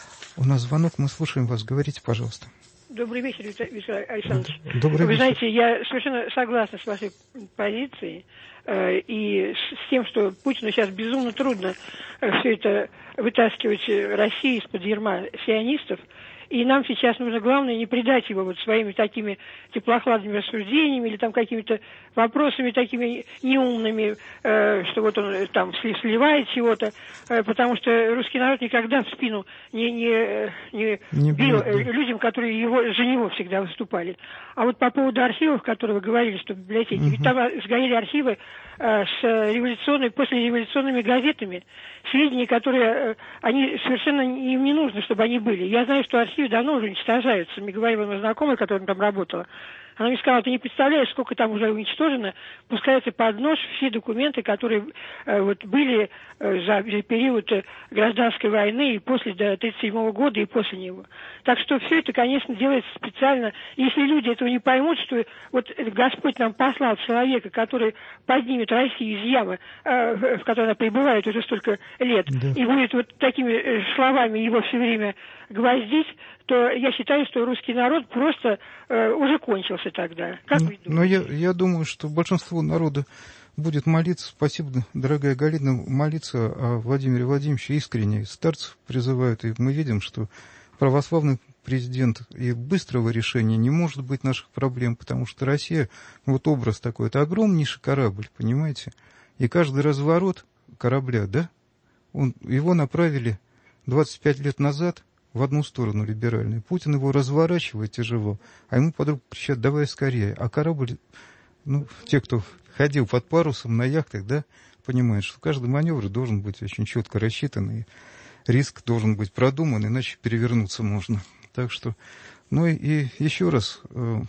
У нас звонок, мы слушаем вас. Говорите, пожалуйста. Добрый вечер, Виктор Александрович. Добрый Вы вечер. знаете, я совершенно согласна с вашей позицией э, и с тем, что Путину сейчас безумно трудно э, все это вытаскивать Россию из-под ярма сионистов. И нам сейчас нужно, главное, не предать его вот своими такими теплохладными рассуждениями или там какими-то вопросами такими неумными, э, что вот он там сливает чего-то, э, потому что русский народ никогда в спину не, не, не, Не бил бьет, да. э, людям, которые его, за него всегда выступали. А вот по поводу архивов, которые вы говорили, что в библиотеке, Мгм. ведь там сгорели архивы э, с революционными, послереволюционными газетами, сведения, которые, э, они совершенно им не нужно, чтобы они были. Я знаю, что архивы давно уже уничтожаются. Мне говорила моя знакомая, которая там работала. Она мне сказала, ты не представляешь, сколько там уже уничтожено, пускаются под нож все документы, которые э, вот были э, за период э, гражданской войны и после до тридцать седьмого года и после него. Так что все это, конечно, делается специально. Если люди этого не поймут, что вот Господь нам послал человека, который поднимет Россию из ямы, э, в которой она пребывает уже столько лет, Да. и будет вот такими э, словами его все время гвоздить, то я считаю, что русский народ просто э, уже кончился тогда. Как вы думаете? Но я, я думаю, что большинство народа будет молиться, спасибо, дорогая Галина, молиться о Владимире Владимировиче искренне. Старцев призывают, и мы видим, что православный президент и быстрого решения не может быть наших проблем, потому что Россия, вот образ такой, это огромнейший корабль, понимаете? И каждый разворот корабля, да, он, его направили двадцать пять лет назад в одну сторону либеральную. Путин его разворачивает тяжело, а ему подруг кричат, давай скорее. А корабль, ну, те, кто ходил под парусом на яхтах, да, понимают, что каждый маневр должен быть очень четко рассчитан, и риск должен быть продуман, иначе перевернуться можно. Так что, ну и, и еще раз э,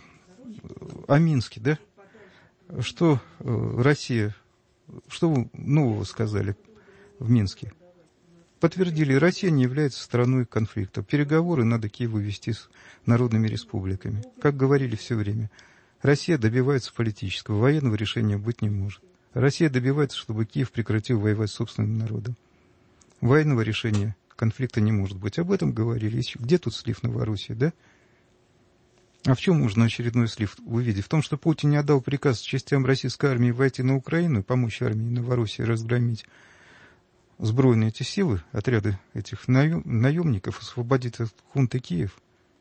о Минске, да? Что э, Россия, что вы нового сказали в Минске? Подтвердили, Россия не является страной конфликта. Переговоры надо Киеву вести с народными республиками. Как говорили все время, Россия добивается политического, военного решения быть не может. Россия добивается, чтобы Киев прекратил воевать с собственным народом. Военного решения конфликта не может быть. Об этом говорили. Где тут слив Новороссии, да? А в чем можно очередной слив увидеть? В том, что Путин не отдал приказ частям российской армии войти на Украину и помочь армии Новороссии разгромить сбройные эти силы, отряды этих наем, наемников, освободить от хунты Киев.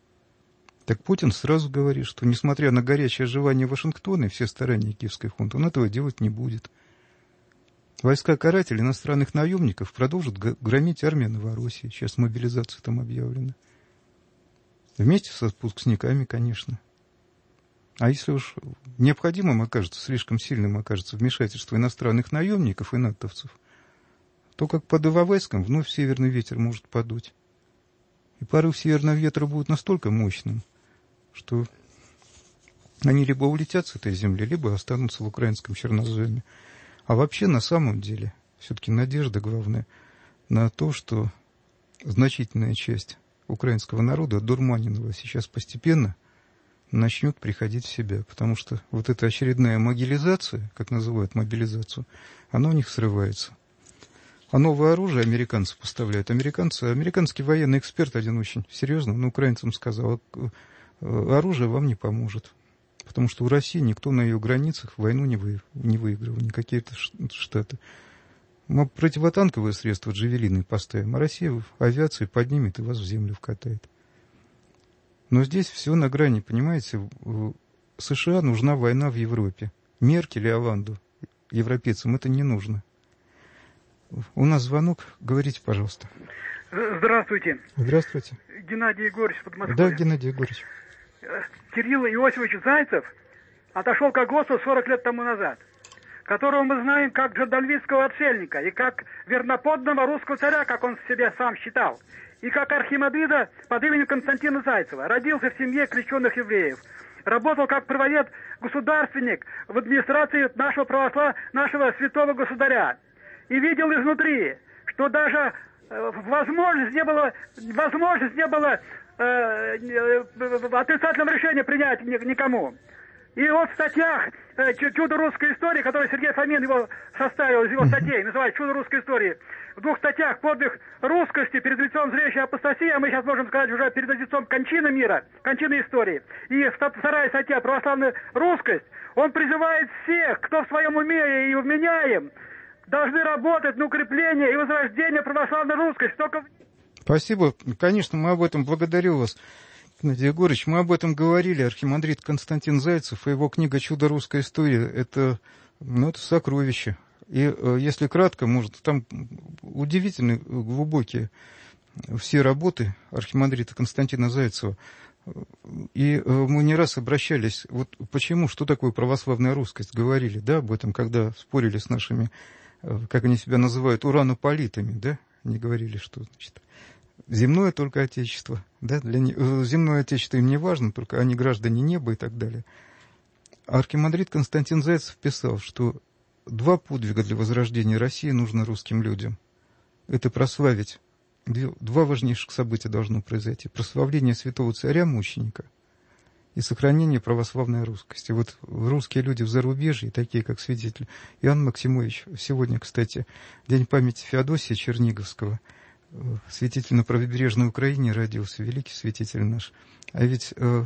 Так Путин сразу говорит, что несмотря на горячее желание Вашингтона и все старания киевской хунты, он этого делать не будет. Войска карателей иностранных наемников продолжат громить армию Новороссии. Сейчас мобилизация там объявлена. Вместе со спускниками, конечно. А если уж необходимым окажется, слишком сильным окажется вмешательство иностранных наемников и натовцев, то как под Ивовайском вновь северный ветер может подуть. И порыв северного ветра будет настолько мощным, что они либо улетят с этой земли, либо останутся в украинском черноземе. А вообще, на самом деле, все-таки надежда главная на то, что значительная часть украинского народа, одурманенного сейчас постепенно, начнет приходить в себя. Потому что вот эта очередная могилизация, как называют мобилизацию, она у них срывается. А новое оружие американцы поставляют. Американцы, американский военный эксперт один очень серьезно, но украинцам сказал, оружие вам не поможет. Потому что у России никто на ее границах войну не, вы, не выиграл, не какие-то штаты. Мы противотанковые средства, джавелины поставим, а Россия в авиации поднимет и вас в землю вкатает. Но здесь все на грани, понимаете? США нужна война в Европе. Меркель и Оланду, европейцам, это не нужно. У нас звонок. Говорите, пожалуйста. Здравствуйте. Здравствуйте. Геннадий Егорович, Подмосковье. Да, Геннадий Егорович. Кирилл Иосифович Зайцев отошел к Господу сорок лет тому назад, которого мы знаем как джандальвистского отшельника и как верноподданного русского царя, как он себя сам считал, и как архимандрита под именем Константина Зайцева. Родился в семье крещенных евреев. Работал как правовед-государственник в администрации нашего православия, нашего святого государя. И видел изнутри, что даже э, возможность не было, возможность не было э, э, отрицательного решения принять ни, никому. И вот в статьях э, «Чудо русской истории», который Сергей Фомин его составил из его статей, называется «Чудо русской истории», в двух статьях «Подвиг русскости перед лицом зрелища апостасии», а мы сейчас можем сказать уже перед лицом кончины мира, кончины истории. И вторая статья «Православная русскость», он призывает всех, кто в своем уме и вменяем, должны работать на укрепление и возрождение православной русскости. Только... Спасибо. Конечно, мы об этом, благодарю вас, Геннадий Егорович. Мы об этом говорили. Архимандрит Константин Зайцев и его книга «Чудо русской истории» — это, ну, это сокровище. И э, если кратко, может, там удивительно глубокие все работы архимандрита Константина Зайцева. И э, мы не раз обращались, вот почему, что такое православная русскость, говорили, да, об этом, когда спорили с нашими, э, как они себя называют, уранополитами, да, они говорили, что, значит, земное только отечество, да, для не... земное отечество им не важно, только они граждане неба и так далее. А архимандрит Константин Зайцев писал, что два подвига для возрождения России нужно русским людям. Это прославить, два важнейших события должно произойти. Прославление святого царя-мученика и сохранение православной русскости. Вот русские люди в зарубежье, такие как святитель Иоанн Максимович, сегодня, кстати, день памяти Феодосия Черниговского, святитель на правобережной Украине родился, великий святитель наш. А ведь э,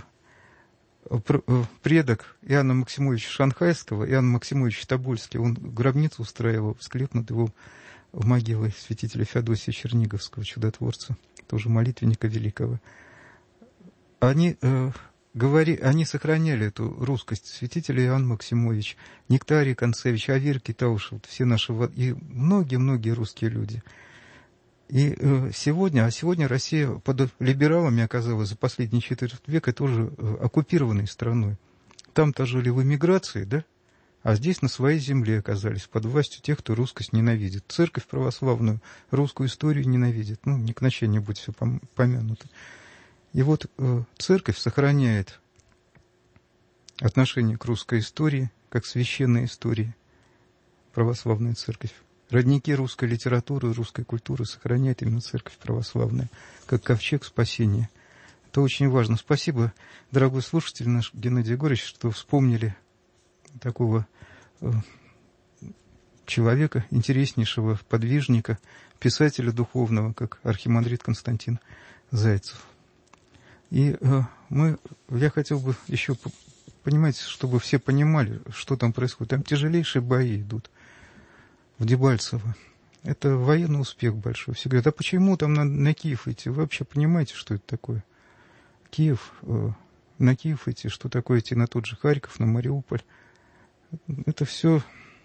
предок Иоанна Максимовича Шанхайского, Иоанн Максимович Тобольский, он гробницу устраивал, склеп над его могилой святителя Феодосия Черниговского, чудотворца, тоже молитвенника великого. Они, э, говори, они сохраняли эту русскость. Святитель Иоанн Максимович, Нектарий Концевич, Аверкий Таушев, все наши, и многие-многие русские люди. И э, сегодня, а сегодня Россия под либералами оказалась за последний четверть века тоже э, оккупированной страной. Там-то жили в эмиграции, да? А здесь на своей земле оказались под властью тех, кто русскость ненавидит. Церковь православную, русскую историю ненавидит. Ну, не к ночению будет все помянуто. И вот э, церковь сохраняет отношение к русской истории, как священной истории, православная церковь. Родники русской литературы, русской культуры сохраняет именно церковь православная, как ковчег спасения. Это очень важно. Спасибо, дорогой слушатель наш Геннадий Егорович, что вспомнили такого э, человека, интереснейшего подвижника, писателя духовного, как архимандрит Константин Зайцев. И э, мы, я хотел бы еще, понимаете, чтобы все понимали, что там происходит. Там тяжелейшие бои идут в Дебальцево. Это военный успех большой. Все говорят, а почему там на, на Киев идти? Вы вообще понимаете, что это такое? Киев, э, на Киев идти, что такое идти на тот же Харьков, на Мариуполь? Это все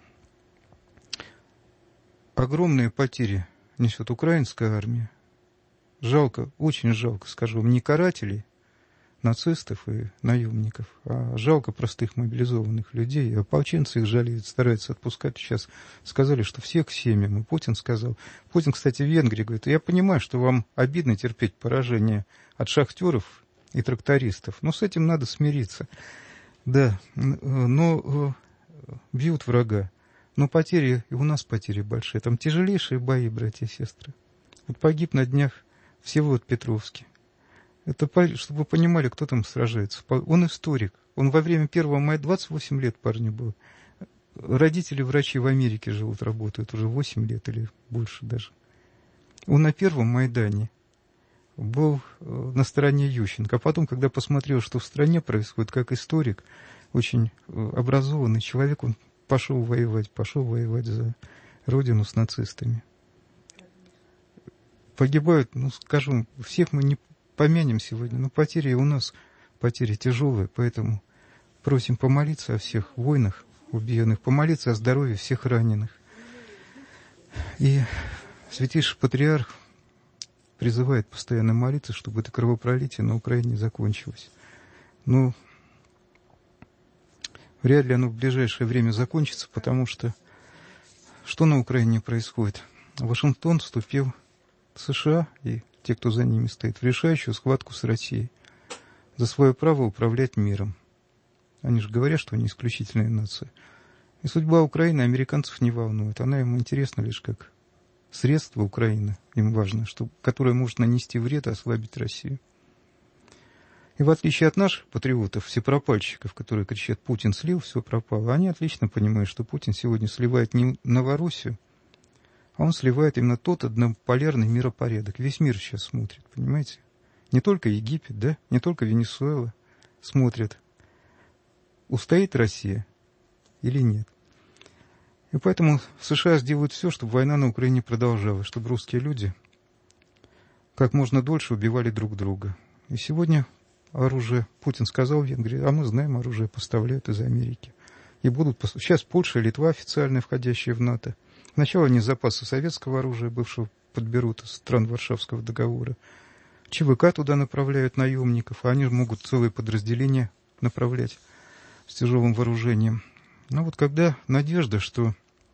огромные потери несет украинская армия. Жалко, очень жалко, скажу вам, не карателей, нацистов и наемников, а жалко простых мобилизованных людей. И ополченцы их жалеют, стараются отпускать. Сейчас сказали, что всех к семьям. И Путин сказал. Путин, кстати, в Венгрии говорит, я понимаю, что вам обидно терпеть поражение от шахтеров и трактористов, но с этим надо смириться. Да, но бьют врага. Но потери, и у нас потери большие. Там тяжелейшие бои, братья и сестры. Вот погиб на днях Всеволод Петровский. Это, чтобы вы понимали, кто там сражается. Он историк. Он во время первого мая, двадцать восемь лет парню было. Родители врачи в Америке живут, работают уже восемь лет или больше даже. Он на первом Майдане был на стороне Ющенко. А потом, когда посмотрел, что в стране происходит, как историк, очень образованный человек, он пошел воевать, пошел воевать за родину с нацистами. Погибают, ну, скажем, всех мы не помянем сегодня. Но потери у нас, потери тяжелые, поэтому просим помолиться о всех войнах убиенных, помолиться о здоровье всех раненых. И Святейший Патриарх призывает постоянно молиться, чтобы это кровопролитие на Украине закончилось. Но вряд ли оно в ближайшее время закончится, потому что что на Украине происходит? Вашингтон вступил в США и те, кто за ними стоит, в решающую схватку с Россией за свое право управлять миром. Они же говорят, что они исключительная нация. И судьба Украины американцев не волнует. Она им интересна лишь как средство Украины. Им важно, что, которое может нанести вред и ослабить Россию. И в отличие от наших патриотов, всепропальщиков, которые кричат «Путин слил, все пропало», они отлично понимают, что Путин сегодня сливает не Новороссию, а он сливает именно тот однополярный миропорядок. Весь мир сейчас смотрит, понимаете? Не только Египет, да, не только Венесуэла смотрят, устоит Россия или нет. И поэтому США сделают все, чтобы война на Украине продолжалась, чтобы русские люди как можно дольше убивали друг друга. И сегодня оружие, Путин сказал в Венгрии, а мы знаем, оружие поставляют из Америки. И будут, сейчас Польша и Литва официально входящие в НАТО. Сначала они запасы советского оружия, бывшего, подберут из стран Варшавского договора. ЧВК туда направляют наемников, а они могут целые подразделения направлять с тяжелым вооружением. Но вот когда надежда, что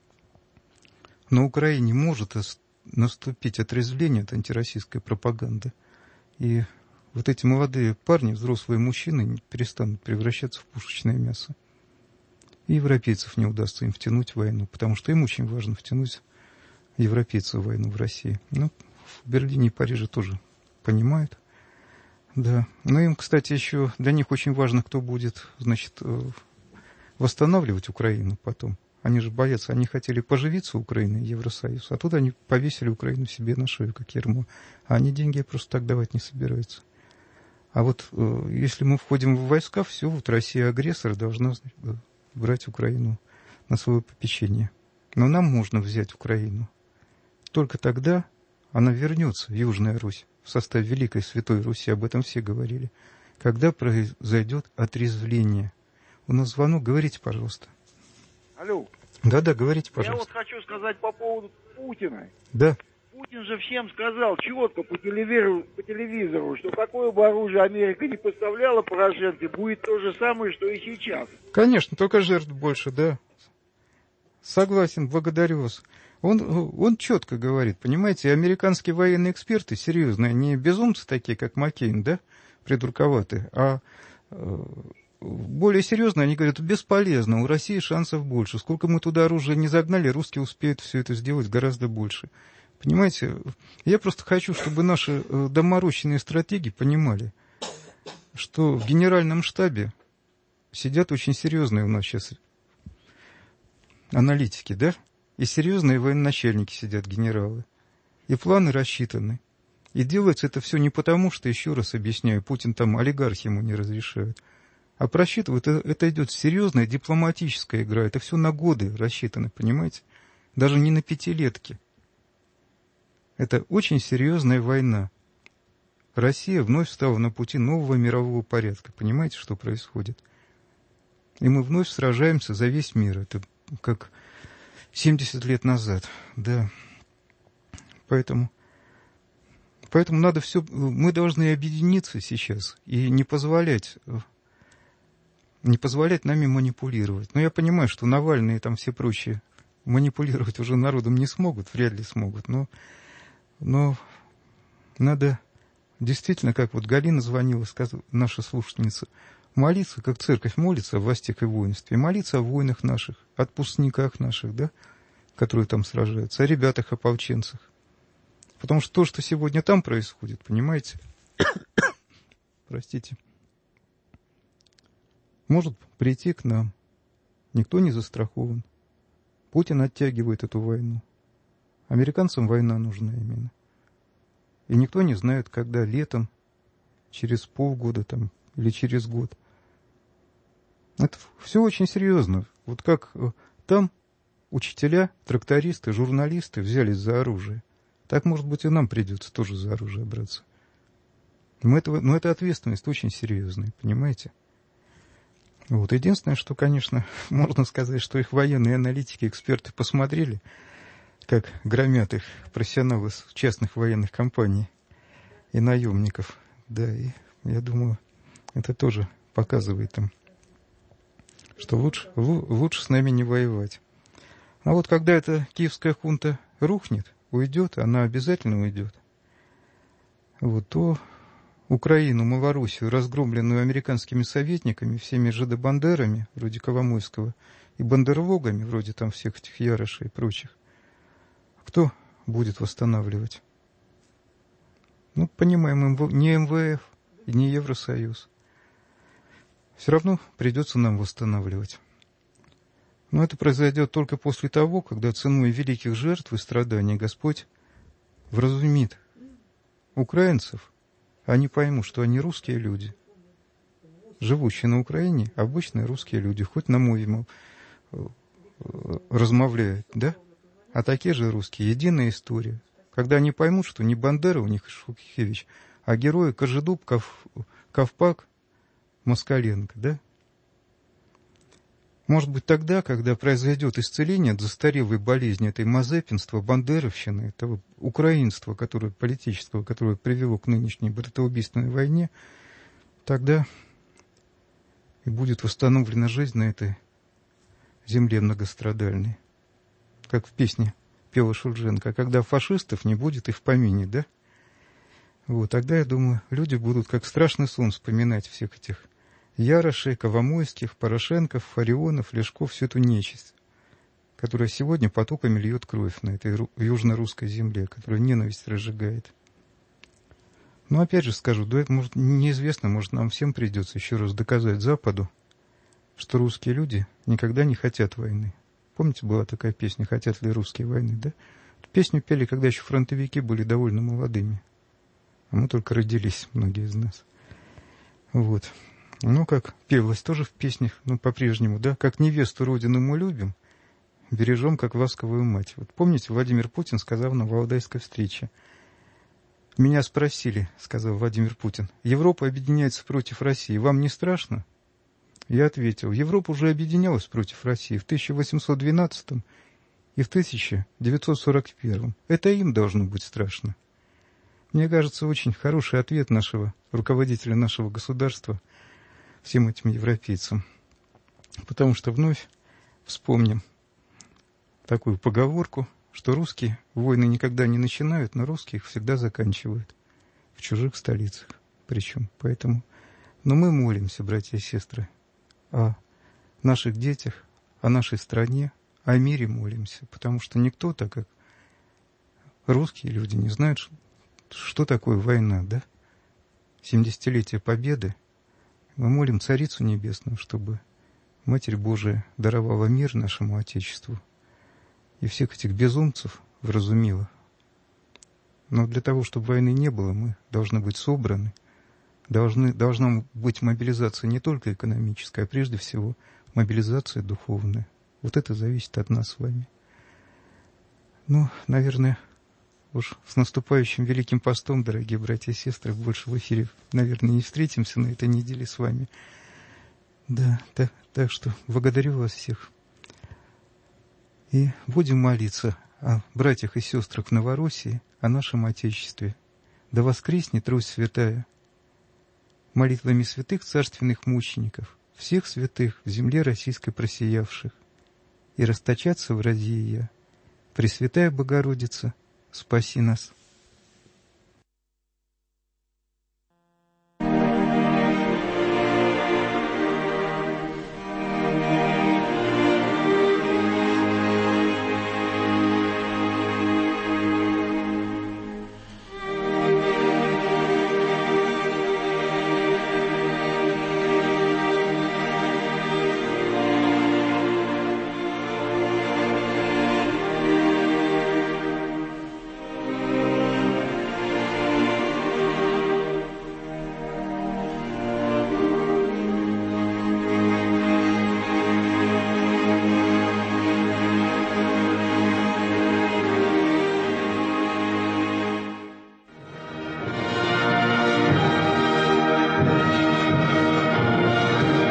на Украине может наступить отрезвление от антироссийской пропаганды, и вот эти молодые парни, взрослые мужчины, перестанут превращаться в пушечное мясо. И европейцев не удастся им втянуть в войну, потому что им очень важно втянуть европейцев в войну в России. Ну, в Берлине и Париже тоже понимают. Да. Но им, кстати, еще для них очень важно, кто будет, значит, восстанавливать Украину потом. Они же боятся, они хотели поживиться Украиной и Евросоюз, а тут они повесили Украину себе на шею, как ермо. А они деньги просто так давать не собираются. А вот э, если мы входим в войска, все, вот Россия агрессор должна брать Украину на свое попечение. Но нам можно взять Украину. Только тогда она вернется в Южную Русь, в состав Великой Святой Руси, об этом все говорили. Когда произойдет отрезвление. У нас звонок, говорите, пожалуйста. Алло. Да-да, говорите, пожалуйста. Я вот хочу сказать по поводу Путина. Да. Путин же всем сказал четко по телевизору, по телевизору, что какое бы оружие Америка не поставляла Порошенко, будет то же самое, что и сейчас. Конечно, только жертв больше, да. Согласен, благодарю вас. Он, он четко говорит, понимаете, американские военные эксперты, серьезные, не безумцы такие, как Маккейн, да, придурковатые, а э, более серьезно, они говорят, бесполезно, у России шансов больше. Сколько мы туда оружия не загнали, русские успеют все это сделать гораздо больше. Понимаете, я просто хочу, чтобы наши доморощенные стратеги понимали, что в генеральном штабе сидят очень серьезные у нас сейчас аналитики, да? И серьезные военачальники сидят, генералы. И планы рассчитаны. И делается это все не потому, что, еще раз объясняю, Путин там олигархи ему не разрешают. А просчитывают, это, это идет серьезная дипломатическая игра. Это все на годы рассчитано, понимаете? Даже не на пятилетки. Это очень серьезная война. Россия вновь стала на пути нового мирового порядка. Понимаете, что происходит? И мы вновь сражаемся за весь мир. Это как семьдесят лет назад. Да. Поэтому, поэтому надо все... Мы должны объединиться сейчас и не позволять... не позволять нами манипулировать. Но я понимаю, что Навальный и там все прочие манипулировать уже народом не смогут, вряд ли смогут. Но, но надо действительно, как вот Галина звонила, сказала, наша слушательница, молиться, как церковь молится о властях и воинстве, молиться о воинах наших, отпускниках наших, да, которые там сражаются, о ребятах-ополченцах. Потому что то, что сегодня там происходит, понимаете, простите, может прийти к нам. Никто не застрахован. Путин оттягивает эту войну. Американцам война нужна именно. И никто не знает, когда летом, через полгода там, или через год. Это все очень серьезно. Вот как там учителя, трактористы, журналисты взялись за оружие, так, может быть, и нам придется тоже за оружие браться. Но это, но это ответственность очень серьезная, понимаете? Вот. Единственное, что, конечно, можно сказать, что их военные аналитики, эксперты посмотрели, как громят их профессионалы частных военных компаний и наемников. Да, и я думаю, это тоже показывает им, что лучше, лучше с нами не воевать. А вот когда эта киевская хунта рухнет, уйдет, она обязательно уйдет, вот, то Украину, Малоруссию, разгромленную американскими советниками, всеми жидобандерами, вроде Коломойского, и бандерлогами, вроде там всех этих Ярошей и прочих, кто будет восстанавливать? Ну, понимаем, не эм вэ эф и не Евросоюз. Все равно придется нам восстанавливать. Но это произойдет только после того, когда ценой великих жертв и страданий Господь вразумит украинцев. Они поймут, что они русские люди. Живущие на Украине, обычные русские люди, хоть на мове размовляют, да? А такие же русские, единая история. Когда они поймут, что не Бандера у них Шухевич, а герои Кожедуб, Ков, Ковпак, Москаленко, да? Может быть, тогда, когда произойдет исцеление от застарелой болезни, этой мазепинства, бандеровщины, этого украинства, которое, политического, которое привело к нынешней братоубийственной войне, тогда и будет восстановлена жизнь на этой земле многострадальной. Как в песне пела Шульженко, когда фашистов не будет и в помине, да? Вот, тогда, я думаю, люди будут как страшный сон вспоминать всех этих Ярошей, Коломойских, Порошенков, Фарионов, Лешков, всю эту нечисть, которая сегодня потоками льет кровь на этой южно-русской земле, которая ненависть разжигает. Но опять же скажу, да, может, неизвестно, может, нам всем придется еще раз доказать Западу, что русские люди никогда не хотят войны. Помните, была такая песня «Хотят ли русские войны», да? Песню пели, когда еще фронтовики были довольно молодыми. А мы только родились, многие из нас. Вот. Ну, как пелось тоже в песнях, ну, по-прежнему, да? Как невесту родину мы любим, бережем, как ласковую мать. Вот помните, Владимир Путин сказал на Валдайской встрече. Меня спросили, сказал Владимир Путин, Европа объединяется против России, вам не страшно? Я ответил, Европа уже объединялась против России в тысяча восемьсот двенадцатом и в тысяча девятьсот сорок первом. Это им должно быть страшно. Мне кажется, очень хороший ответ нашего руководителя нашего государства всем этим европейцам. Потому что вновь вспомним такую поговорку, что русские войны никогда не начинают, но русские их всегда заканчивают в чужих столицах. Причем, поэтому... Но мы молимся, братья и сестры, о наших детях, о нашей стране, о мире молимся, потому что никто, так как русские люди, не знают, что такое война, да? семидесятилетие Победы. Мы молим Царицу Небесную, чтобы Матерь Божия даровала мир нашему Отечеству и всех этих безумцев вразумила. Но для того, чтобы войны не было, мы должны быть собраны, должны, должна быть мобилизация не только экономическая, а прежде всего мобилизация духовная. Вот это зависит от нас с вами. Ну, наверное, уж с наступающим Великим Постом, дорогие братья и сестры, больше в эфире, наверное, не встретимся на этой неделе с вами. Да, да, так что благодарю вас всех. И будем молиться о братьях и сестрах в Новороссии, о нашем Отечестве. Да воскреснет Русь святая молитвами святых царственных мучеников, всех святых в земле российской просиявших, и расточаться в разия. Пресвятая Богородица, спаси нас.